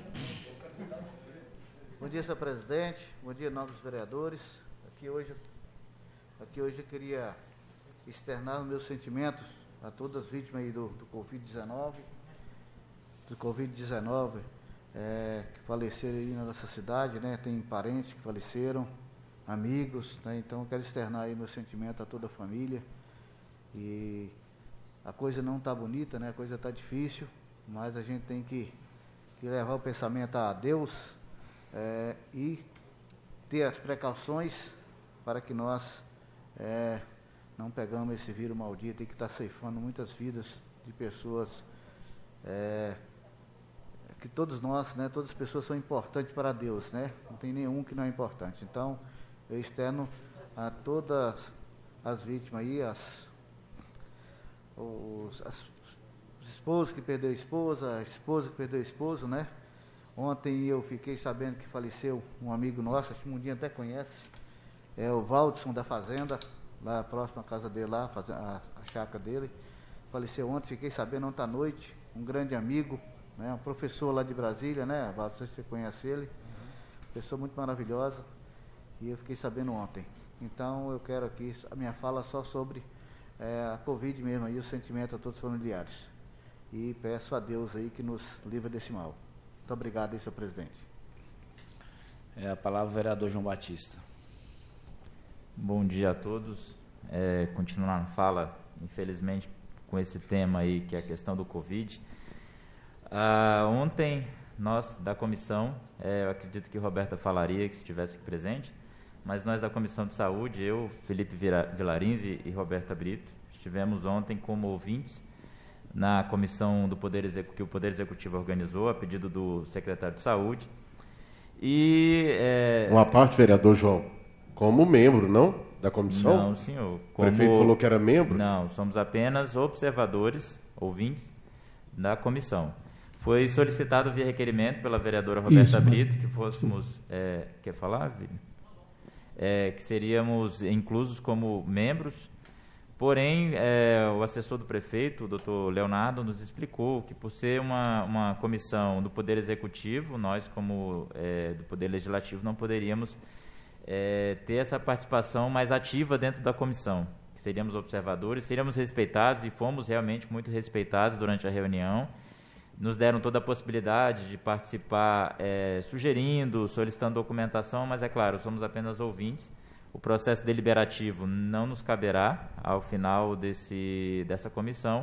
Bom dia, senhor presidente. Bom dia, novos vereadores. Aqui hoje, aqui hoje eu queria externar os meus sentimentos a todas as vítimas aí do, do Covid dezenove. Do Covid dezenove, é, que faleceram aí na nossa cidade, né? Tem parentes que faleceram, amigos, né? Então eu quero externar aí meu sentimento a toda a família. E a coisa não está bonita, né? A coisa está difícil, mas a gente tem que, que levar o pensamento a Deus, é, e ter as precauções para que nós é, não pegamos esse vírus maldito e que está ceifando muitas vidas de pessoas, é, que todos nós, né, todas as pessoas são importantes para Deus, né? Não tem nenhum que não é importante. Então, eu externo a todas as vítimas aí, as, os, as, os esposos que perderam a esposa, a esposa que perdeu o esposo, né? Ontem eu fiquei sabendo que faleceu um amigo nosso, acho que o Mundinho até conhece, é o Valdson da Fazenda, lá próximo à casa dele, lá, a, a chácara dele. Faleceu ontem, fiquei sabendo ontem à noite, um grande amigo, né, um professor lá de Brasília, né, Valdson, não sei se você conhece ele, uhum. Pessoa muito maravilhosa, e eu fiquei sabendo ontem. Então eu quero aqui, a minha fala só sobre é, a Covid mesmo, e o sentimento a todos os familiares. E peço a Deus aí que nos livre desse mal. Muito obrigado aí, senhor presidente. É a palavra, vereador João Batista. Bom dia a todos. É, continuando a fala, infelizmente, com esse tema aí, que é a questão do Covid. Ah, ontem, nós da comissão, é, eu acredito que Roberta falaria que se estivesse aqui presente, mas nós da Comissão de Saúde, eu, Felipe Vilarins e, e Roberta Brito, estivemos ontem como ouvintes na comissão do Poder Executivo, que o Poder Executivo organizou, a pedido do secretário de Saúde. E, é... Uma parte, vereador João, como membro, não? Da comissão? Não, senhor. Como... O prefeito falou que era membro? Não, somos apenas observadores, ouvintes, da comissão. Foi solicitado via requerimento pela vereadora Roberta Isso, Brito que fôssemos... É... Quer falar, Vini? É, que seríamos inclusos como membros, porém, é, o assessor do prefeito, o doutor Leonardo, nos explicou que, por ser uma, uma comissão do Poder Executivo, nós, como é, do Poder Legislativo, não poderíamos é, ter essa participação mais ativa dentro da comissão. Seríamos observadores, seríamos respeitados, e fomos realmente muito respeitados durante a reunião. Nos deram toda a possibilidade de participar, é, sugerindo, solicitando documentação, mas é claro, somos apenas ouvintes. O processo deliberativo não nos caberá ao final desse, dessa comissão,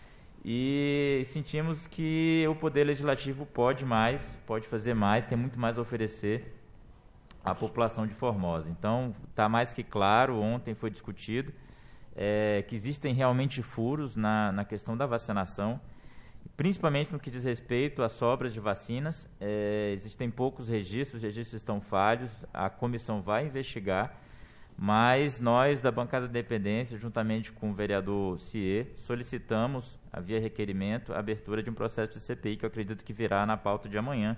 e sentimos que o Poder Legislativo pode mais, pode fazer mais, tem muito mais a oferecer à população de Formosa. Então, está mais que claro, ontem foi discutido, é, que existem realmente furos na, na questão da vacinação, principalmente no que diz respeito às sobras de vacinas. É, existem poucos registros, os registros estão falhos, a comissão vai investigar, mas nós, da bancada da Independência, juntamente com o vereador Cier, solicitamos, via requerimento, a abertura de um processo de C P I, que eu acredito que virá na pauta de amanhã.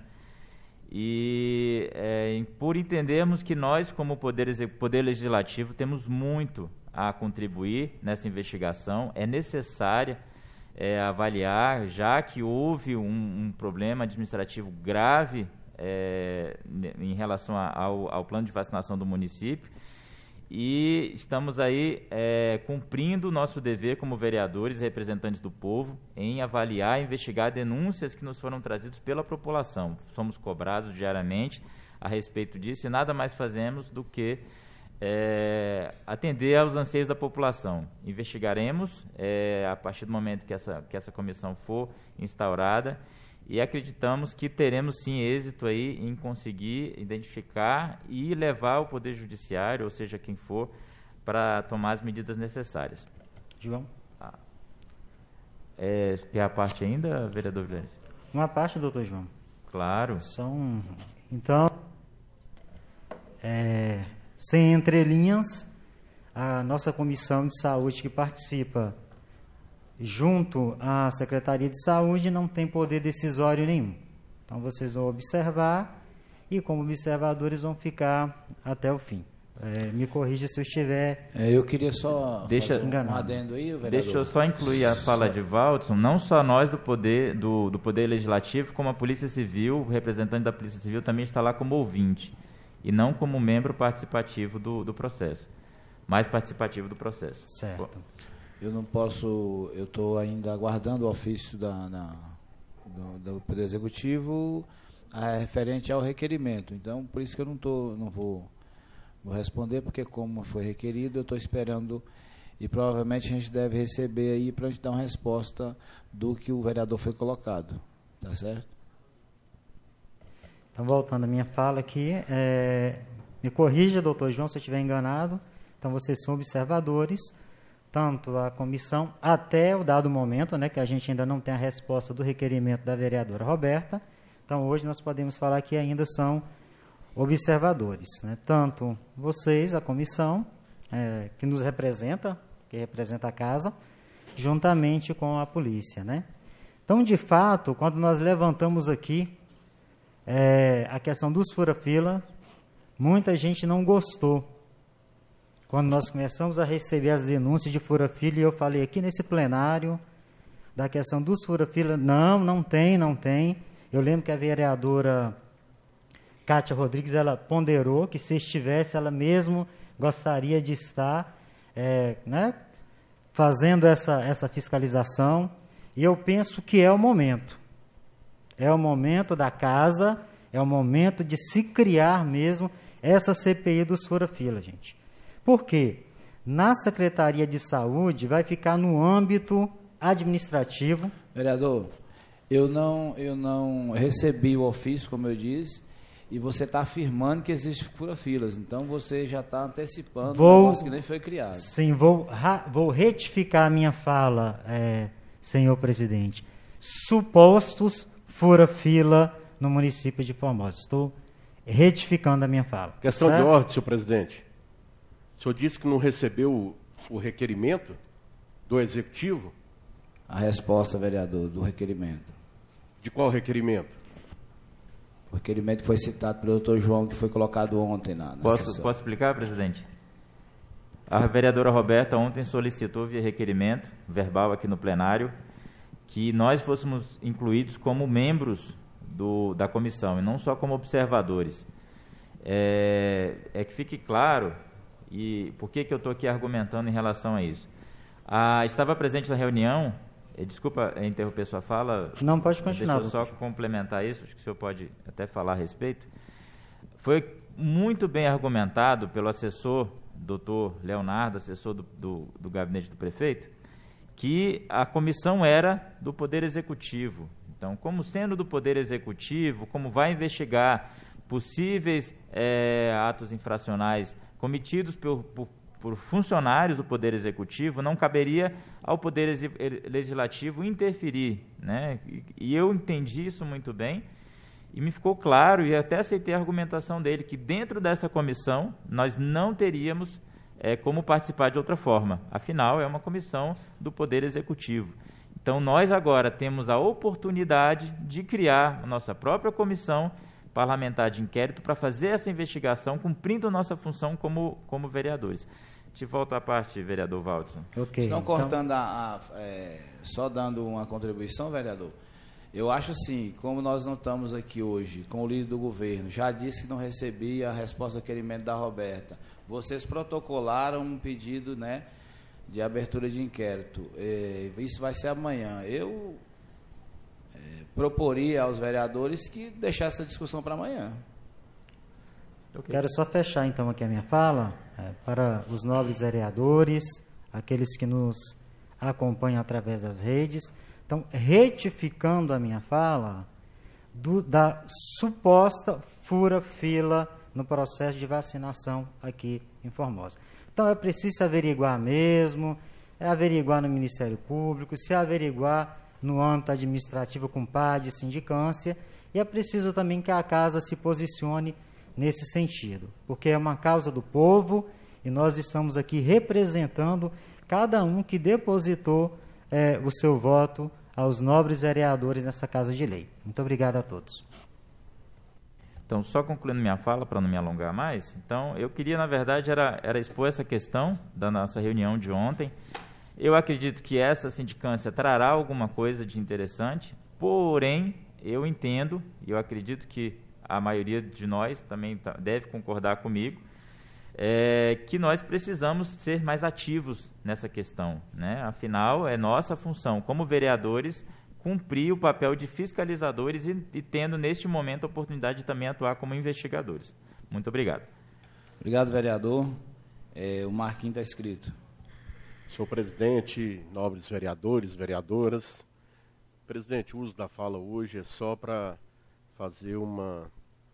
E é, por entendermos que nós, como poder, poder Legislativo, temos muito a contribuir nessa investigação, é necessária É, avaliar, já que houve um, um problema administrativo grave é, em relação a, ao, ao plano de vacinação do município, e estamos aí é, cumprindo o nosso dever como vereadores e representantes do povo em avaliar e investigar denúncias que nos foram trazidas pela população. Somos cobrados diariamente a respeito disso, e nada mais fazemos do que É, atender aos anseios da população. Investigaremos é, a partir do momento que essa, que essa comissão for instaurada, e acreditamos que teremos sim êxito aí em conseguir identificar e levar o Poder Judiciário, ou seja, quem for, para tomar as medidas necessárias. João? Ah. É, quer a parte ainda, vereador Vilares? Uma parte, doutor João. Claro. São, então, é... sem entrelinhas, a nossa Comissão de Saúde, que participa junto à Secretaria de Saúde, não tem poder decisório nenhum. Então, vocês vão observar e, como observadores, vão ficar até o fim. É, me corrija se eu estiver... É, eu queria só deixa, fazer um adendo aí, vereador. Deixa eu só incluir a fala de Valdson, não só nós do poder, do, do poder Legislativo, como a Polícia Civil, o representante da Polícia Civil também está lá como ouvinte, e não como membro participativo do, do processo, mais participativo do processo. Certo. Eu não posso, eu estou ainda aguardando o ofício da, da, do, do Poder Executivo a, referente ao requerimento. Então, por isso que eu não, tô, não vou, vou responder, porque como foi requerido, eu estou esperando, e provavelmente a gente deve receber aí para a gente dar uma resposta do que o vereador foi colocado. Tá certo? Então, voltando à minha fala aqui, é, me corrija, doutor João, se eu estiver enganado. Então, vocês são observadores, tanto a comissão, até o dado momento, né, que a gente ainda não tem a resposta do requerimento da vereadora Roberta. Então, hoje nós podemos falar que ainda são observadores, né? Tanto vocês, a comissão, é, que nos representa, que representa a casa, juntamente com a polícia, né? Então, de fato, quando nós levantamos aqui é, a questão dos fura-fila, muita gente não gostou. Quando nós começamos a receber as denúncias de fura-fila, e eu falei aqui nesse plenário, da questão dos fura-fila, não, não tem, não tem. Eu lembro que a vereadora Cátia Rodrigues, ela ponderou que se estivesse, ela mesmo gostaria de estar é, né, fazendo essa, essa fiscalização, e eu penso que é o momento. É o momento da casa, é o momento de se criar mesmo essa C P I dos fura-fila, gente. Por quê? Na Secretaria de Saúde vai ficar no âmbito administrativo. Vereador, eu não, eu não recebi o ofício, como eu disse, e você está afirmando que existe fura-filas, então você já está antecipando vou, um negócio que nem foi criado. Sim, vou, vou retificar a minha fala, é, senhor presidente. Supostos fura-fila no município de Formosa. Estou retificando a minha fala. Questão certo? de ordem, senhor presidente. O senhor disse que não recebeu o, o requerimento do Executivo? A resposta, vereador, do requerimento. De qual requerimento? O requerimento que foi citado pelo doutor João, que foi colocado ontem na, na posso, sessão. Posso explicar, presidente? A vereadora Roberta ontem solicitou via requerimento verbal aqui no plenário que nós fôssemos incluídos como membros do, da comissão e não só como observadores. É, é que fique claro, e por que, que eu estou aqui argumentando em relação a isso? Ah, estava presente na reunião, eh, desculpa interromper sua fala. Não, pode continuar. Deixa eu só complementar isso, acho que o senhor pode até falar a respeito. Foi muito bem argumentado pelo assessor, doutor Leonardo, assessor do, do, do gabinete do prefeito, que a comissão era do Poder Executivo. Então, como sendo do Poder Executivo, como vai investigar possíveis é, atos infracionais cometidos por, por, por funcionários do Poder Executivo, não caberia ao Poder Legislativo interferir, né? E, e eu entendi isso muito bem, e me ficou claro, e até aceitei a argumentação dele, que dentro dessa comissão nós não teríamos é, como participar de outra forma. Afinal, é uma comissão do Poder Executivo. Então, nós agora temos a oportunidade de criar a nossa própria comissão parlamentar de inquérito para fazer essa investigação, cumprindo a nossa função como, como vereadores. Te volto à parte, vereador Valdson. Okay, Estão então... cortando, a, a, é, só dando uma contribuição, vereador. Eu acho assim, como nós não estamos aqui hoje com o líder do governo, já disse que não recebia a resposta do requerimento da Roberta. Vocês protocolaram um pedido, né, de abertura de inquérito. É, isso vai ser amanhã. Eu é, proporia aos vereadores que deixassem essa discussão para amanhã. Okay. Quero só fechar então aqui a minha fala é, para os nobres vereadores, aqueles que nos acompanham através das redes. Então, retificando a minha fala do, da suposta fura-fila no processo de vacinação aqui em Formosa. Então, é preciso se averiguar mesmo, é averiguar no Ministério Público, se averiguar no âmbito administrativo com P A D, sindicância, e é preciso também que a casa se posicione nesse sentido, porque é uma causa do povo e nós estamos aqui representando cada um que depositou é, o seu voto aos nobres vereadores nessa Casa de Lei. Muito obrigado a todos. Então, só concluindo minha fala, para não me alongar mais, então, eu queria, na verdade, era, era expor essa questão da nossa reunião de ontem. Eu acredito que essa sindicância trará alguma coisa de interessante, porém, eu entendo, e eu acredito que a maioria de nós também deve concordar comigo, é, que nós precisamos ser mais ativos nessa questão, né? Afinal, é nossa função, como vereadores, cumprir o papel de fiscalizadores e, e tendo, neste momento, a oportunidade de também atuar como investigadores. Muito obrigado. Obrigado, vereador. É, o Marquinhos está escrito. Senhor presidente, nobres vereadores, vereadoras. Presidente, o uso da fala hoje é só para fazer uma,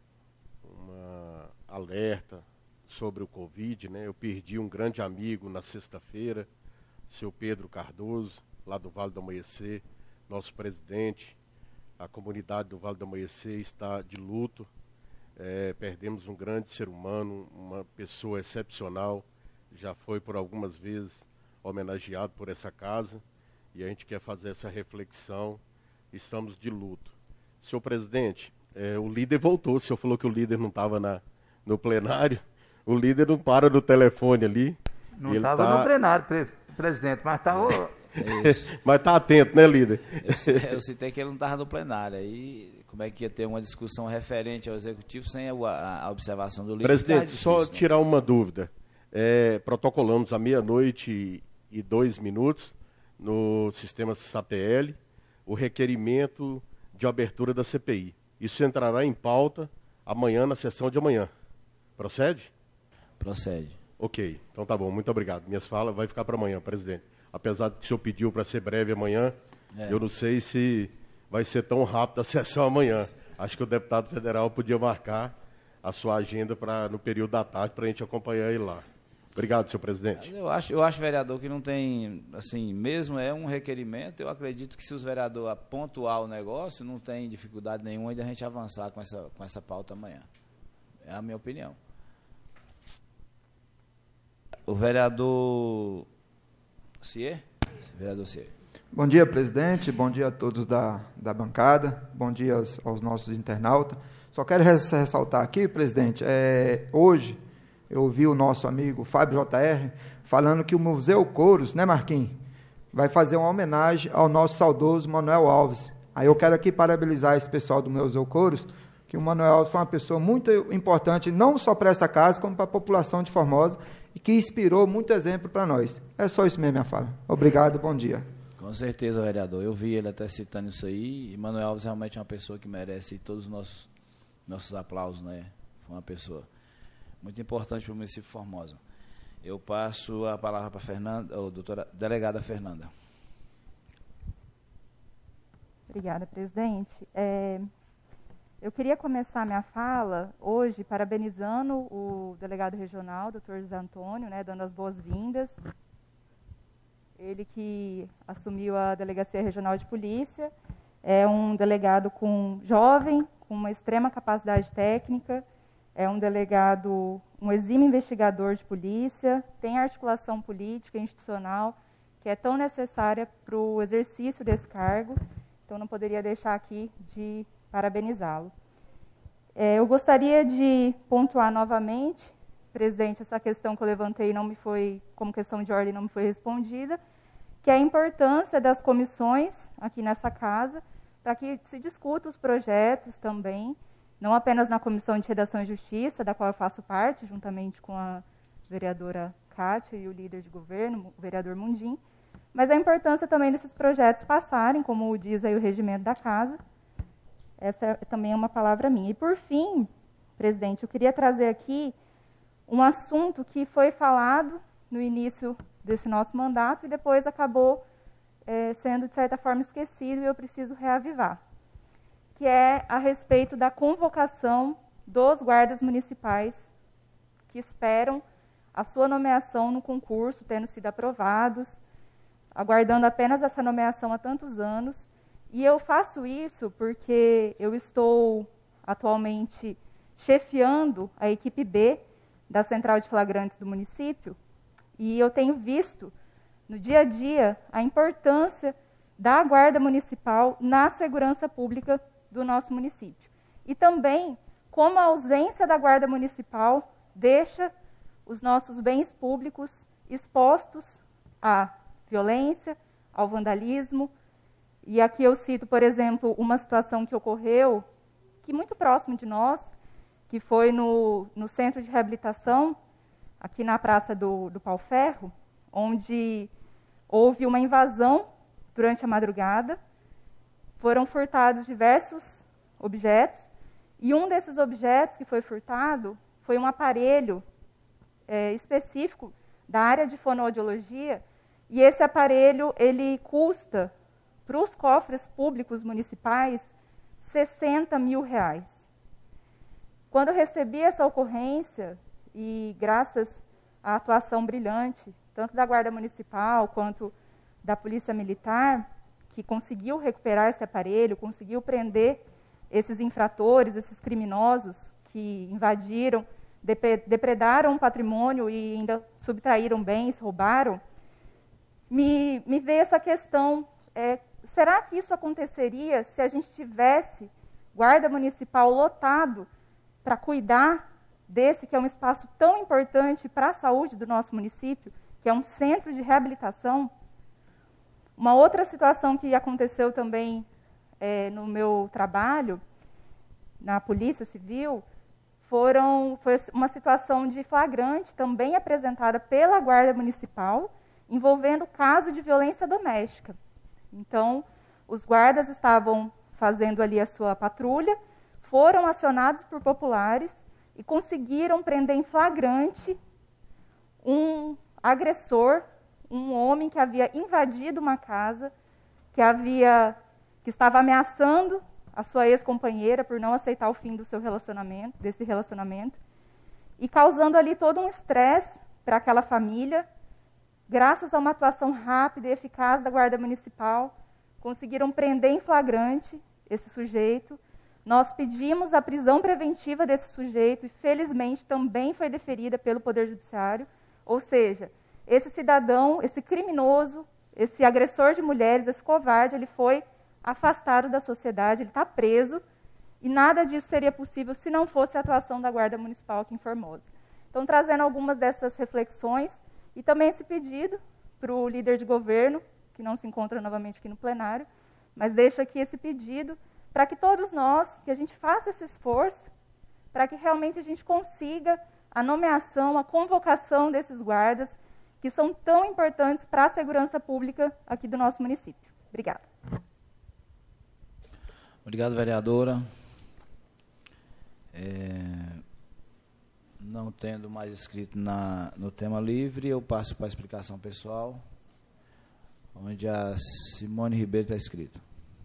uma alerta sobre o Covid, né? Eu perdi um grande amigo na sexta-feira, seu Pedro Cardoso, lá do Vale do Amanhecer, nosso presidente. A comunidade do Vale do Amanhecer está de luto. É, perdemos um grande ser humano, uma pessoa excepcional, já foi por algumas vezes homenageado por essa casa, e a gente quer fazer essa reflexão. Estamos de luto. Senhor presidente, É, o líder voltou, o senhor falou que o líder não estava no plenário. O líder não para no telefone ali. Não estava tá... no plenário, pre presidente, mas estava... É mas está atento, né, líder? Eu, eu citei que ele não estava no plenário. Aí, como é que ia ter uma discussão referente ao executivo sem a, a, a observação do líder? Presidente, difícil, só né? tirar uma dúvida. É, protocolamos à meia-noite e dois minutos no sistema S A P L o requerimento de abertura da C P I. Isso entrará em pauta amanhã, na sessão de amanhã. Procede? Procede. Ok, então tá bom, muito obrigado. Minhas falas vai ficar para amanhã, presidente. Apesar de que o senhor pediu para ser breve amanhã, é. eu não sei se vai ser tão rápido a sessão amanhã. Acho que o deputado federal podia marcar a sua agenda pra, no período da tarde para a gente acompanhar ele lá. Obrigado, senhor presidente. Eu acho, eu acho, vereador, que não tem, assim, mesmo é um requerimento, eu acredito que se os vereadores pontuar o negócio, não tem dificuldade nenhuma de a gente avançar com essa, com essa pauta amanhã. É a minha opinião. O vereador Cier? Vereador Cier. Bom dia, presidente. Bom dia a todos da, da bancada. Bom dia aos, aos nossos internautas. Só quero ressaltar aqui, presidente, é, hoje eu ouvi o nosso amigo Fábio J R falando que o Museu Couros, né, Marquinhos, vai fazer uma homenagem ao nosso saudoso Manuel Alves. Aí eu quero aqui parabenizar esse pessoal do Museu Couros, que o Manuel Alves foi uma pessoa muito importante, não só para essa casa, como para a população de Formosa, e que inspirou muito exemplo para nós. É só isso mesmo, minha fala. Obrigado, bom dia. Com certeza, vereador. Eu vi ele até citando isso aí, e Manuel Alves realmente é uma pessoa que merece todos os nossos, nossos aplausos, né? Foi uma pessoa muito importante para o município de Formosa. Eu passo a palavra para a Fernanda, ou doutora delegada Fernanda. Obrigada, presidente. É, eu queria começar minha fala hoje parabenizando o delegado regional, doutor José Antônio, né, dando as boas-vindas. Ele que assumiu a Delegacia Regional de Polícia, é um delegado com jovem, com uma extrema capacidade técnica, é um delegado, um exímio investigador de polícia, tem articulação política e institucional, que é tão necessária para o exercício desse cargo, então não poderia deixar aqui de parabenizá-lo. É, eu gostaria de pontuar novamente, presidente, essa questão que eu levantei não me foi, como questão de ordem, não me foi respondida, que é a importância das comissões aqui nessa casa, para que se discuta os projetos também, não apenas na Comissão de Redação e Justiça, da qual eu faço parte, juntamente com a vereadora Cátia e o líder de governo, o vereador Mundim, mas a importância também desses projetos passarem, como diz aí o regimento da casa. Essa é também uma palavra minha. E, por fim, presidente, eu queria trazer aqui um assunto que foi falado no início desse nosso mandato e depois acabou é, sendo, de certa forma, esquecido e eu preciso reavivar, que é a respeito da convocação dos guardas municipais que esperam a sua nomeação no concurso, tendo sido aprovados, aguardando apenas essa nomeação há tantos anos. E eu faço isso porque eu estou atualmente chefiando a equipe B da Central de Flagrantes do município e eu tenho visto no dia a dia a importância da Guarda Municipal na segurança pública do nosso município. E também como a ausência da Guarda Municipal deixa os nossos bens públicos expostos à violência, ao vandalismo. E aqui eu cito, por exemplo, uma situação que ocorreu, que muito próximo de nós, que foi no, no centro de reabilitação, aqui na Praça do, do Pau Ferro, onde houve uma invasão durante a madrugada, foram furtados diversos objetos, e um desses objetos que foi furtado foi um aparelho é, específico da área de fonoaudiologia, e esse aparelho ele custa para os cofres públicos municipais sessenta mil reais. Quando eu recebi essa ocorrência, e graças à atuação brilhante, tanto da Guarda Municipal quanto da Polícia Militar, que conseguiu recuperar esse aparelho, conseguiu prender esses infratores, esses criminosos que invadiram, depredaram o patrimônio e ainda subtraíram bens, roubaram, me, me veio essa questão, é, será que isso aconteceria se a gente tivesse guarda municipal lotado para cuidar desse que é um espaço tão importante para a saúde do nosso município, que é um centro de reabilitação. Uma outra situação que aconteceu também é, no meu trabalho, na Polícia Civil, foram, foi uma situação de flagrante, também apresentada pela Guarda Municipal, envolvendo caso de violência doméstica. Então, os guardas estavam fazendo ali a sua patrulha, foram acionados por populares e conseguiram prender em flagrante um agressor, um homem que havia invadido uma casa, que havia, que estava ameaçando a sua ex-companheira por não aceitar o fim do seu relacionamento, desse relacionamento, e causando ali todo um estresse para aquela família. Graças a uma atuação rápida e eficaz da Guarda Municipal, conseguiram prender em flagrante esse sujeito. Nós pedimos a prisão preventiva desse sujeito e, felizmente, também foi deferida pelo Poder Judiciário. Ou seja, esse cidadão, esse criminoso, esse agressor de mulheres, esse covarde, ele foi afastado da sociedade, ele está preso, e nada disso seria possível se não fosse a atuação da Guarda Municipal aqui em Formosa. Então, trazendo algumas dessas reflexões, e também esse pedido para o líder de governo, que não se encontra novamente aqui no plenário, mas deixo aqui esse pedido para que todos nós, que a gente faça esse esforço, para que realmente a gente consiga a nomeação, a convocação desses guardas, que são tão importantes para a segurança pública aqui do nosso município. Obrigada. Obrigado, vereadora. É, não tendo mais escrito na, no tema livre, eu passo para a explicação pessoal, onde a Simone Ribeiro está escrito.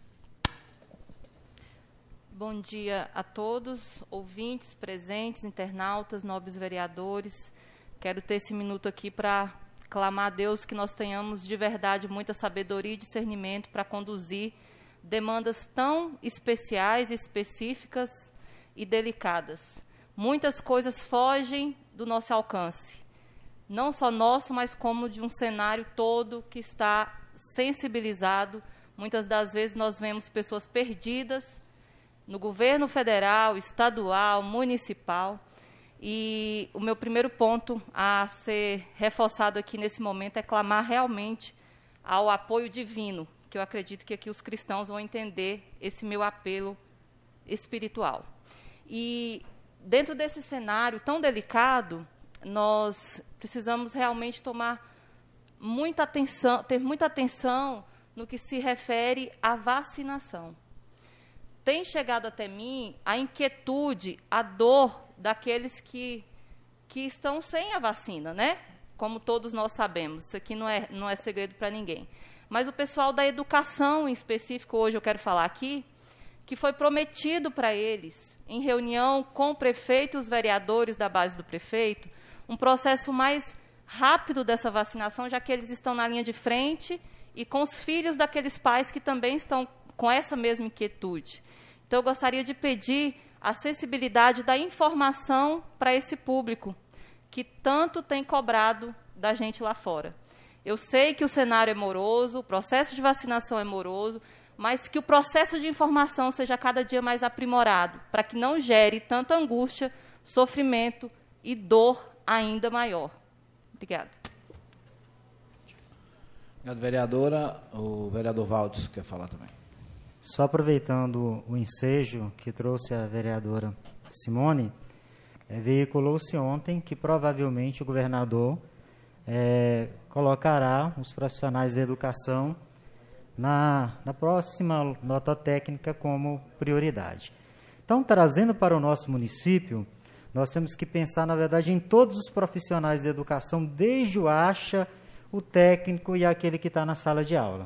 Bom dia a todos, ouvintes, presentes, internautas, nobres vereadores. Quero ter esse minuto aqui para clamar a Deus que nós tenhamos de verdade muita sabedoria e discernimento para conduzir demandas tão especiais, específicas e delicadas. Muitas coisas fogem do nosso alcance, não só nosso, mas como de um cenário todo que está sensibilizado. Muitas das vezes nós vemos pessoas perdidas no governo federal, estadual, municipal. E o meu primeiro ponto a ser reforçado aqui nesse momento é clamar realmente ao apoio divino, que eu acredito que aqui os cristãos vão entender esse meu apelo espiritual. E dentro desse cenário tão delicado, nós precisamos realmente tomar muita atenção, ter muita atenção no que se refere à vacinação. Tem chegado até mim a inquietude, a dor daqueles que, que estão sem a vacina, né? Como todos nós sabemos, isso aqui não é, não é segredo para ninguém. Mas o pessoal da educação, em específico, hoje eu quero falar aqui, que foi prometido para eles, em reunião com o prefeito e os vereadores da base do prefeito, um processo mais rápido dessa vacinação, já que eles estão na linha de frente e com os filhos daqueles pais que também estão com essa mesma inquietude. Então, eu gostaria de pedir a sensibilidade da informação para esse público, que tanto tem cobrado da gente lá fora. Eu sei que o cenário é moroso, o processo de vacinação é moroso, mas que o processo de informação seja cada dia mais aprimorado, para que não gere tanta angústia, sofrimento e dor ainda maior. Obrigada. Obrigado, vereadora. O vereador Valdes quer falar também. Só aproveitando o ensejo que trouxe a vereadora Simone, é, veiculou-se ontem que provavelmente o governador é, colocará os profissionais de educação na, na próxima nota técnica como prioridade. Então, trazendo para o nosso município, nós temos que pensar, na verdade, em todos os profissionais de educação, desde o acha, o técnico e aquele que está na sala de aula.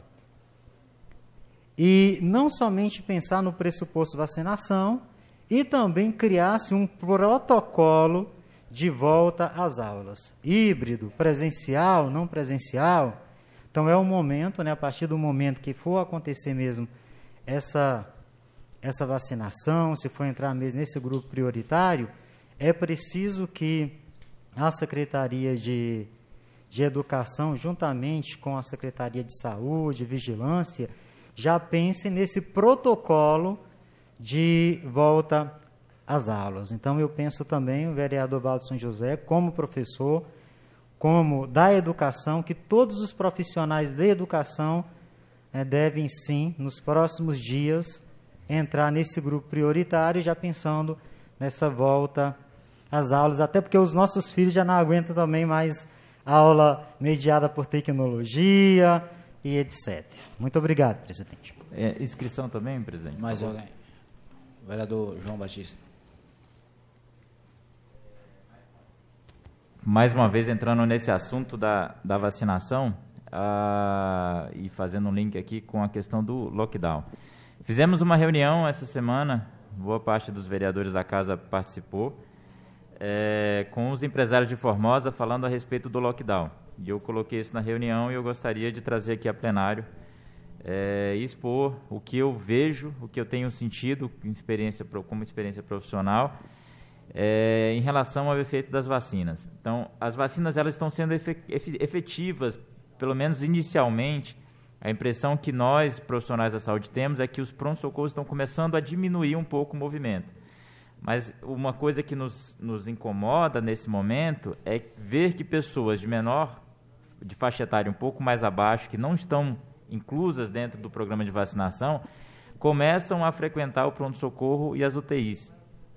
E não somente pensar no pressuposto vacinação, e também criar-se um protocolo de volta às aulas. Híbrido, presencial, não presencial. Então, é o momento, né, a partir do momento que for acontecer mesmo essa, essa vacinação, se for entrar mesmo nesse grupo prioritário, é preciso que a Secretaria de, de Educação, juntamente com a Secretaria de Saúde, Vigilância, já pense nesse protocolo de volta às aulas. Então, eu penso também, o vereador Valdson José, como professor, como da educação, que todos os profissionais da educação eh, devem, sim, nos próximos dias, entrar nesse grupo prioritário, já pensando nessa volta às aulas, até porque os nossos filhos já não aguentam também mais aula mediada por tecnologia e etcétera. Muito obrigado, presidente. É, inscrição também, presidente? Mais alguém? Vereador João Batista. Mais uma vez, entrando nesse assunto da, da vacinação ah, e fazendo um link aqui com a questão do lockdown. Fizemos uma reunião essa semana, boa parte dos vereadores da casa participou, é, com os empresários de Formosa falando a respeito do lockdown. E eu coloquei isso na reunião e eu gostaria de trazer aqui a plenário é, e expor o que eu vejo, o que eu tenho sentido experiência, como experiência profissional, É, em relação ao efeito das vacinas. Então, as vacinas elas estão sendo efetivas, pelo menos inicialmente. A impressão que nós, profissionais da saúde, temos é que os pronto-socorros estão começando a diminuir um pouco o movimento. Mas uma coisa que nos, nos incomoda nesse momento é ver que pessoas de menor, de faixa etária um pouco mais abaixo, que não estão inclusas dentro do programa de vacinação, começam a frequentar o pronto-socorro e as U T Is.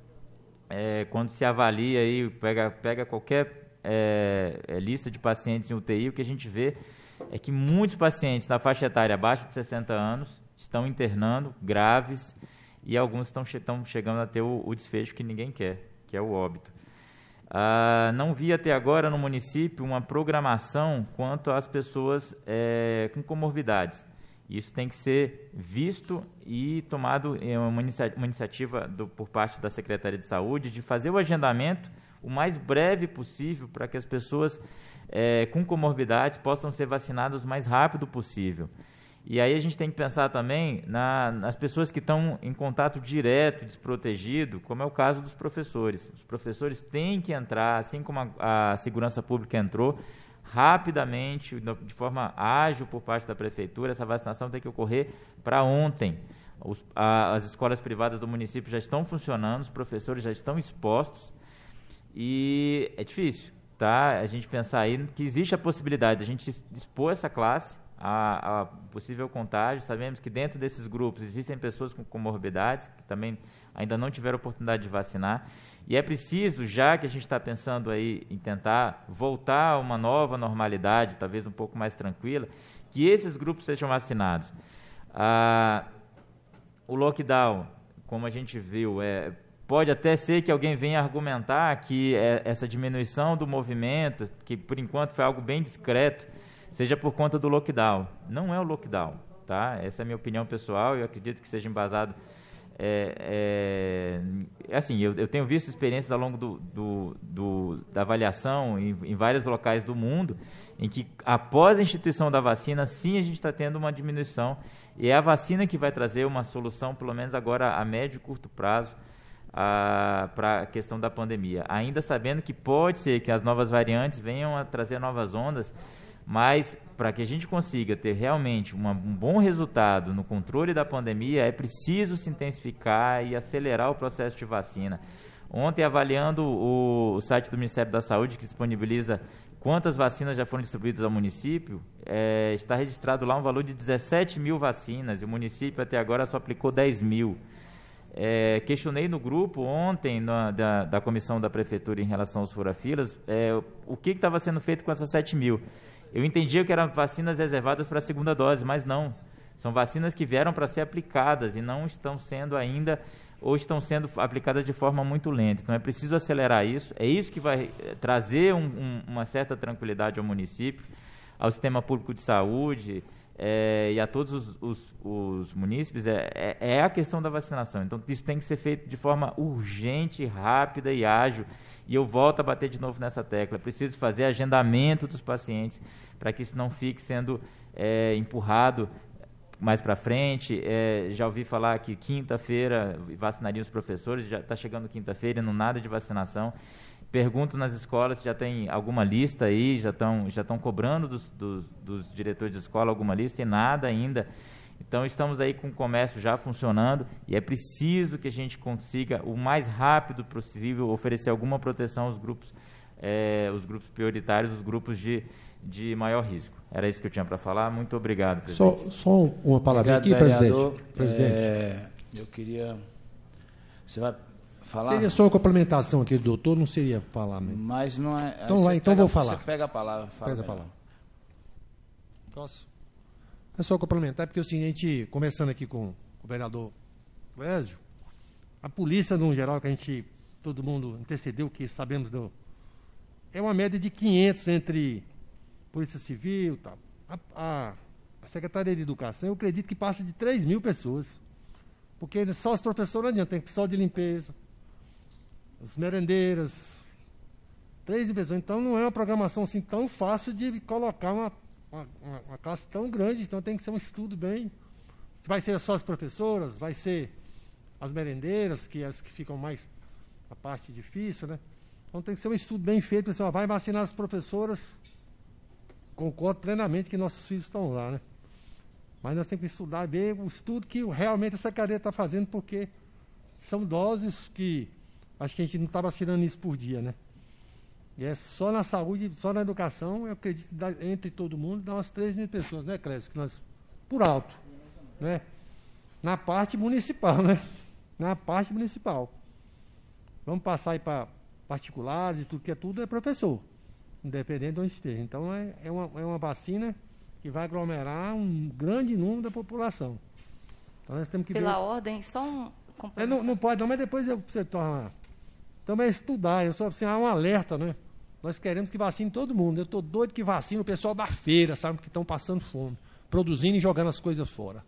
É, quando se avalia aí, pega, pega qualquer é, é, lista de pacientes em U T I, o que a gente vê é que muitos pacientes na faixa etária abaixo de sessenta anos estão internando graves e alguns estão, che estão chegando a ter o, o desfecho que ninguém quer, que é o óbito. Ah, não vi até agora no município uma programação quanto às pessoas é, com comorbidades. Isso tem que ser visto e tomado em uma, inicia uma iniciativa do, por parte da Secretaria de Saúde de fazer o agendamento o mais breve possível para que as pessoas é, com comorbidades possam ser vacinadas o mais rápido possível. E aí a gente tem que pensar também na, nas pessoas que estão em contato direto, desprotegido, como é o caso dos professores. Os professores têm que entrar, assim como a, a segurança pública entrou, rapidamente, de forma ágil por parte da prefeitura. Essa vacinação tem que ocorrer para ontem. Os, a, as escolas privadas do município já estão funcionando, os professores já estão expostos e é difícil, tá? A gente pensar aí que existe a possibilidade de a gente expor essa classe a, a possível contágio. Sabemos que dentro desses grupos existem pessoas com comorbidades que também ainda não tiveram oportunidade de vacinar. E é preciso, já que a gente está pensando aí em tentar voltar a uma nova normalidade, talvez um pouco mais tranquila, que esses grupos sejam vacinados. Ah, o lockdown, como a gente viu, é, pode até ser que alguém venha argumentar que é, essa diminuição do movimento, que por enquanto foi algo bem discreto, seja por conta do lockdown. Não é o lockdown, tá? Essa é a minha opinião pessoal e eu acredito que seja embasado. É, é, assim, eu, eu tenho visto experiências ao longo do, do, do, da avaliação em, em vários locais do mundo, em que após a instituição da vacina, sim, a gente está tendo uma diminuição, e é a vacina que vai trazer uma solução, pelo menos agora a médio e curto prazo, para a questão da pandemia. Ainda sabendo que pode ser que as novas variantes venham a trazer novas ondas, mas para que a gente consiga ter realmente uma, um bom resultado no controle da pandemia, é preciso se intensificar e acelerar o processo de vacina. Ontem, avaliando o, o site do Ministério da Saúde, que disponibiliza quantas vacinas já foram distribuídas ao município, é, está registrado lá um valor de dezessete mil vacinas, e o município até agora só aplicou dez mil. É, questionei no grupo ontem na, da, da comissão da prefeitura em relação aos fura-filas é, o que estava sendo feito com essas sete mil. Eu entendia que eram vacinas reservadas para a segunda dose, mas não. São vacinas que vieram para ser aplicadas e não estão sendo ainda, ou estão sendo aplicadas de forma muito lenta. Então é preciso acelerar isso. É isso que vai trazer um, um, uma certa tranquilidade ao município, ao sistema público de saúde é, e a todos os, os, os munícipes. É, é, é a questão da vacinação. Então isso tem que ser feito de forma urgente, rápida e ágil. E eu volto a bater de novo nessa tecla. É preciso fazer agendamento dos pacientes para que isso não fique sendo é, empurrado mais para frente. É, já ouvi falar que quinta-feira vacinariam os professores, já está chegando quinta-feira e não nada de vacinação. Pergunto nas escolas se já tem alguma lista aí, já estão já estão cobrando dos, dos, dos diretores de escola alguma lista e nada ainda. Então, estamos aí com o comércio já funcionando e é preciso que a gente consiga, o mais rápido possível, oferecer alguma proteção aos grupos, é, os grupos prioritários, os grupos de, de maior risco. Era isso que eu tinha para falar. Muito obrigado, presidente. Só, só uma palavrinha aqui, vereador. presidente. presidente. É, eu queria... Você vai falar? Seria só uma complementação aqui do doutor, não seria falar mesmo. Mas não é... Então, vai, então pega, vou falar. Você pega a palavra. Fala pega a melhor. palavra. Posso? É só complementar, porque assim, a gente, começando aqui com o vereador Clésio, a polícia, no geral, que a gente, todo mundo antecedeu, que sabemos do... É uma média de quinhentos entre Polícia Civil e tal. A, a, a Secretaria de Educação, eu acredito que passa de três mil pessoas. Porque só os professores não adianta, tem pessoal de limpeza, as merendeiras, três mil pessoas. Então não é uma programação assim tão fácil de colocar uma, uma, uma classe tão grande, então tem que ser um estudo bem. Vai ser só as professoras, vai ser as merendeiras, que as que ficam mais a parte difícil, né? Então tem que ser um estudo bem feito, assim, ó, vai vacinar as professoras. Concordo plenamente que nossos filhos estão lá, né? Mas nós temos que estudar bem o estudo que realmente essa cadeia está fazendo, porque são doses que acho que a gente não está vacinando isso por dia, né? E é só na saúde, só na educação, eu acredito que dá, entre todo mundo dá umas três mil pessoas, né, Clésio? Que nós, por alto, né? Na parte municipal, né? Na parte municipal. Vamos passar aí para particulares, tudo que é tudo é professor, independente de onde esteja. Então é, é, uma, é uma vacina que vai aglomerar um grande número da população. Então nós temos que Pela ver... ordem, só um... É, não, não pode não, mas depois eu, você torna... Também é estudar, eu só assim, há um alerta, né? Nós queremos que vacine todo mundo. Eu estou doido que vacine o pessoal da feira, sabe, que estão passando fome, produzindo e jogando as coisas fora.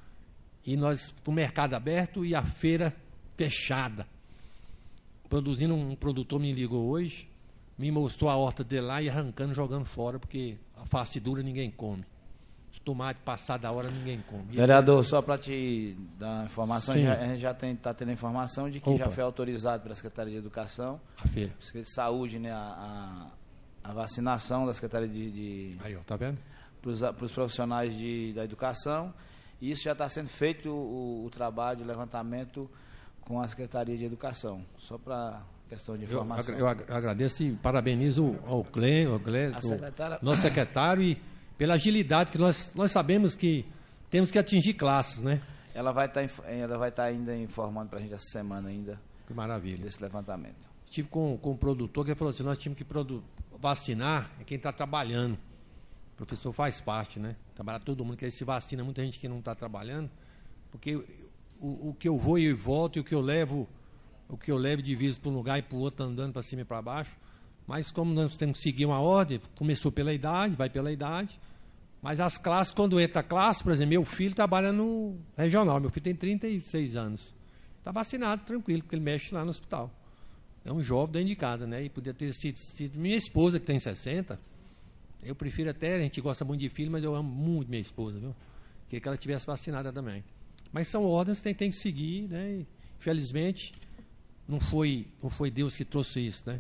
E nós, o mercado aberto e a feira fechada. Produzindo, um produtor me ligou hoje, me mostrou a horta dele lá e arrancando, jogando fora, porque a face dura ninguém come. Os tomates passados da hora ninguém come. Vereador, só para te dar uma informação, Sim. já, a gente já está tendo informação de que Opa. já foi autorizado pela Secretaria de Educação, a feira. Secretaria de Saúde, né, a, a, a vacinação da Secretaria de... de Aí, ó, tá vendo? Para os profissionais de, da educação. E isso já está sendo feito o, o trabalho de levantamento com a Secretaria de Educação. Só para questão de informação. Eu, eu agradeço e parabenizo ao Glenn, ao Glenn A secretária... nosso secretário, e pela agilidade que nós, nós sabemos que temos que atingir classes, né? Ela vai estar tá, ela vai estar tá ainda informando para a gente essa semana ainda. Que maravilha. Desse levantamento. Estive com, com o produtor que falou assim, nós tínhamos que produ- vacinar é quem está trabalhando. O professor faz parte, né? Trabalhar todo mundo, que aí se vacina, muita gente que não está trabalhando, porque o, o que eu vou e volto e o que eu levo, o que eu levo de vista para um lugar e para o outro andando para cima e para baixo. Mas como nós temos que seguir uma ordem, começou pela idade, vai pela idade, mas as classes, quando entra a classe, por exemplo, meu filho trabalha no regional, meu filho tem trinta e seis anos. Está vacinado, tranquilo, porque ele mexe lá no hospital. É um jovem da indicada, né? E podia ter sido, sido minha esposa, que tem sessenta. Eu prefiro até, a gente gosta muito de filho, mas eu amo muito minha esposa, viu? Queria que ela tivesse vacinada também. Mas são ordens que tem, tem que seguir, né? E, infelizmente, não foi, não foi Deus que trouxe isso, né?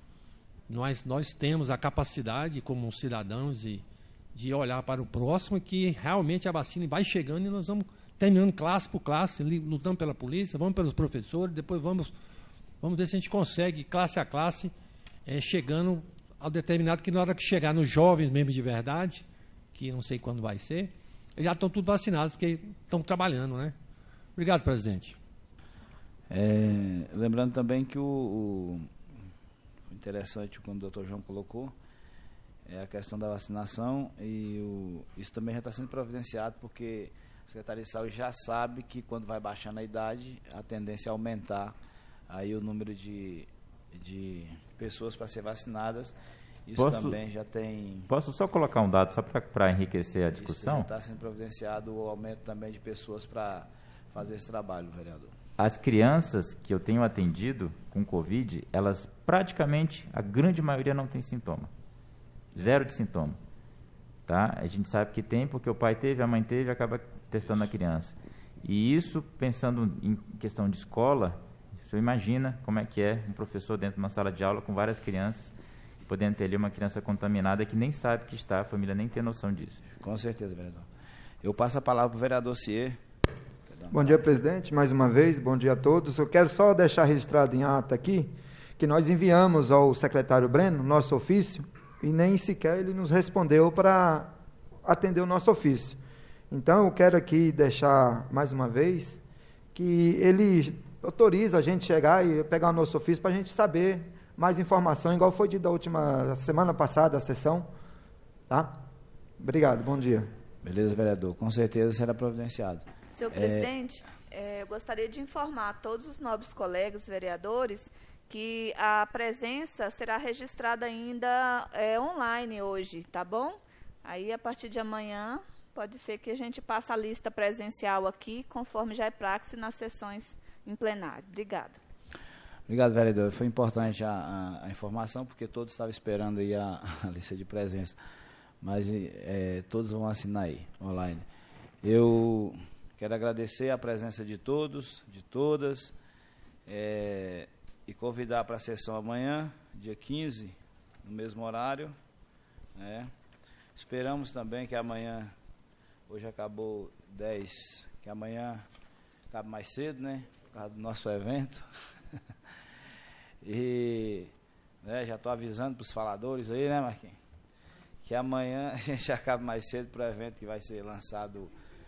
Nós, nós temos a capacidade, como cidadãos, de, de olhar para o próximo e que realmente a vacina vai chegando e nós vamos terminando classe por classe, lutando pela polícia, vamos pelos professores, depois vamos, vamos ver se a gente consegue, classe a classe, é, chegando ao determinado que na hora que chegar nos jovens mesmo de verdade, que não sei quando vai ser, eles já estão tudo vacinados, porque estão trabalhando, né? Obrigado, presidente. É, lembrando também que o, o interessante, quando o doutor João colocou, é a questão da vacinação, e o, isso também já está sendo providenciado, porque a Secretaria de Saúde já sabe que quando vai baixando a idade, a tendência é aumentar aí o número de, de pessoas para ser vacinadas. Isso posso, também já tem... Posso só colocar um dado só para enriquecer a discussão? Isso já está sendo providenciado o aumento também de pessoas para fazer esse trabalho, vereador. As crianças que eu tenho atendido com Covid, elas praticamente, a grande maioria não tem sintoma. Zero de sintoma. Tá? A gente sabe que tem, porque o pai teve, a mãe teve, acaba testando a criança. E isso, pensando em questão de escola, você imagina como é que é um professor dentro de uma sala de aula com várias crianças, podendo ter ali uma criança contaminada que nem sabe que está, a família nem tem noção disso. Com certeza, vereador. Eu passo a palavra para o vereador Cier. Bom dia, presidente, mais uma vez, bom dia a todos. Eu quero só deixar registrado em ata aqui que nós enviamos ao secretário Breno nosso ofício e nem sequer ele nos respondeu para atender o nosso ofício. Então, eu quero aqui deixar mais uma vez que ele autoriza a gente chegar e pegar o nosso ofício para a gente saber mais informação, igual foi dito da última semana passada, a sessão. Tá? Obrigado, bom dia. Beleza, vereador. Com certeza será providenciado. Senhor É... presidente, é, eu gostaria de informar a todos os nobres colegas vereadores que a presença será registrada ainda é, online hoje, tá bom? Aí, a partir de amanhã, pode ser que a gente passe a lista presencial aqui, conforme já é praxe nas sessões em plenário. Obrigada. Obrigado, vereador. Foi importante a, a, a informação, porque todos estavam esperando aí a, a lista de presença. Mas é, todos vão assinar aí, online. Eu quero agradecer a presença de todos, de todas, é, e convidar para a sessão amanhã, dia quinze, no mesmo horário. Né? Esperamos também que amanhã, hoje acabou dez, que amanhã acabe mais cedo, né? Por causa do nosso evento. E né, já estou avisando para os faladores aí, né, Marquinhos? Que amanhã a gente acabe mais cedo para o evento que vai ser lançado.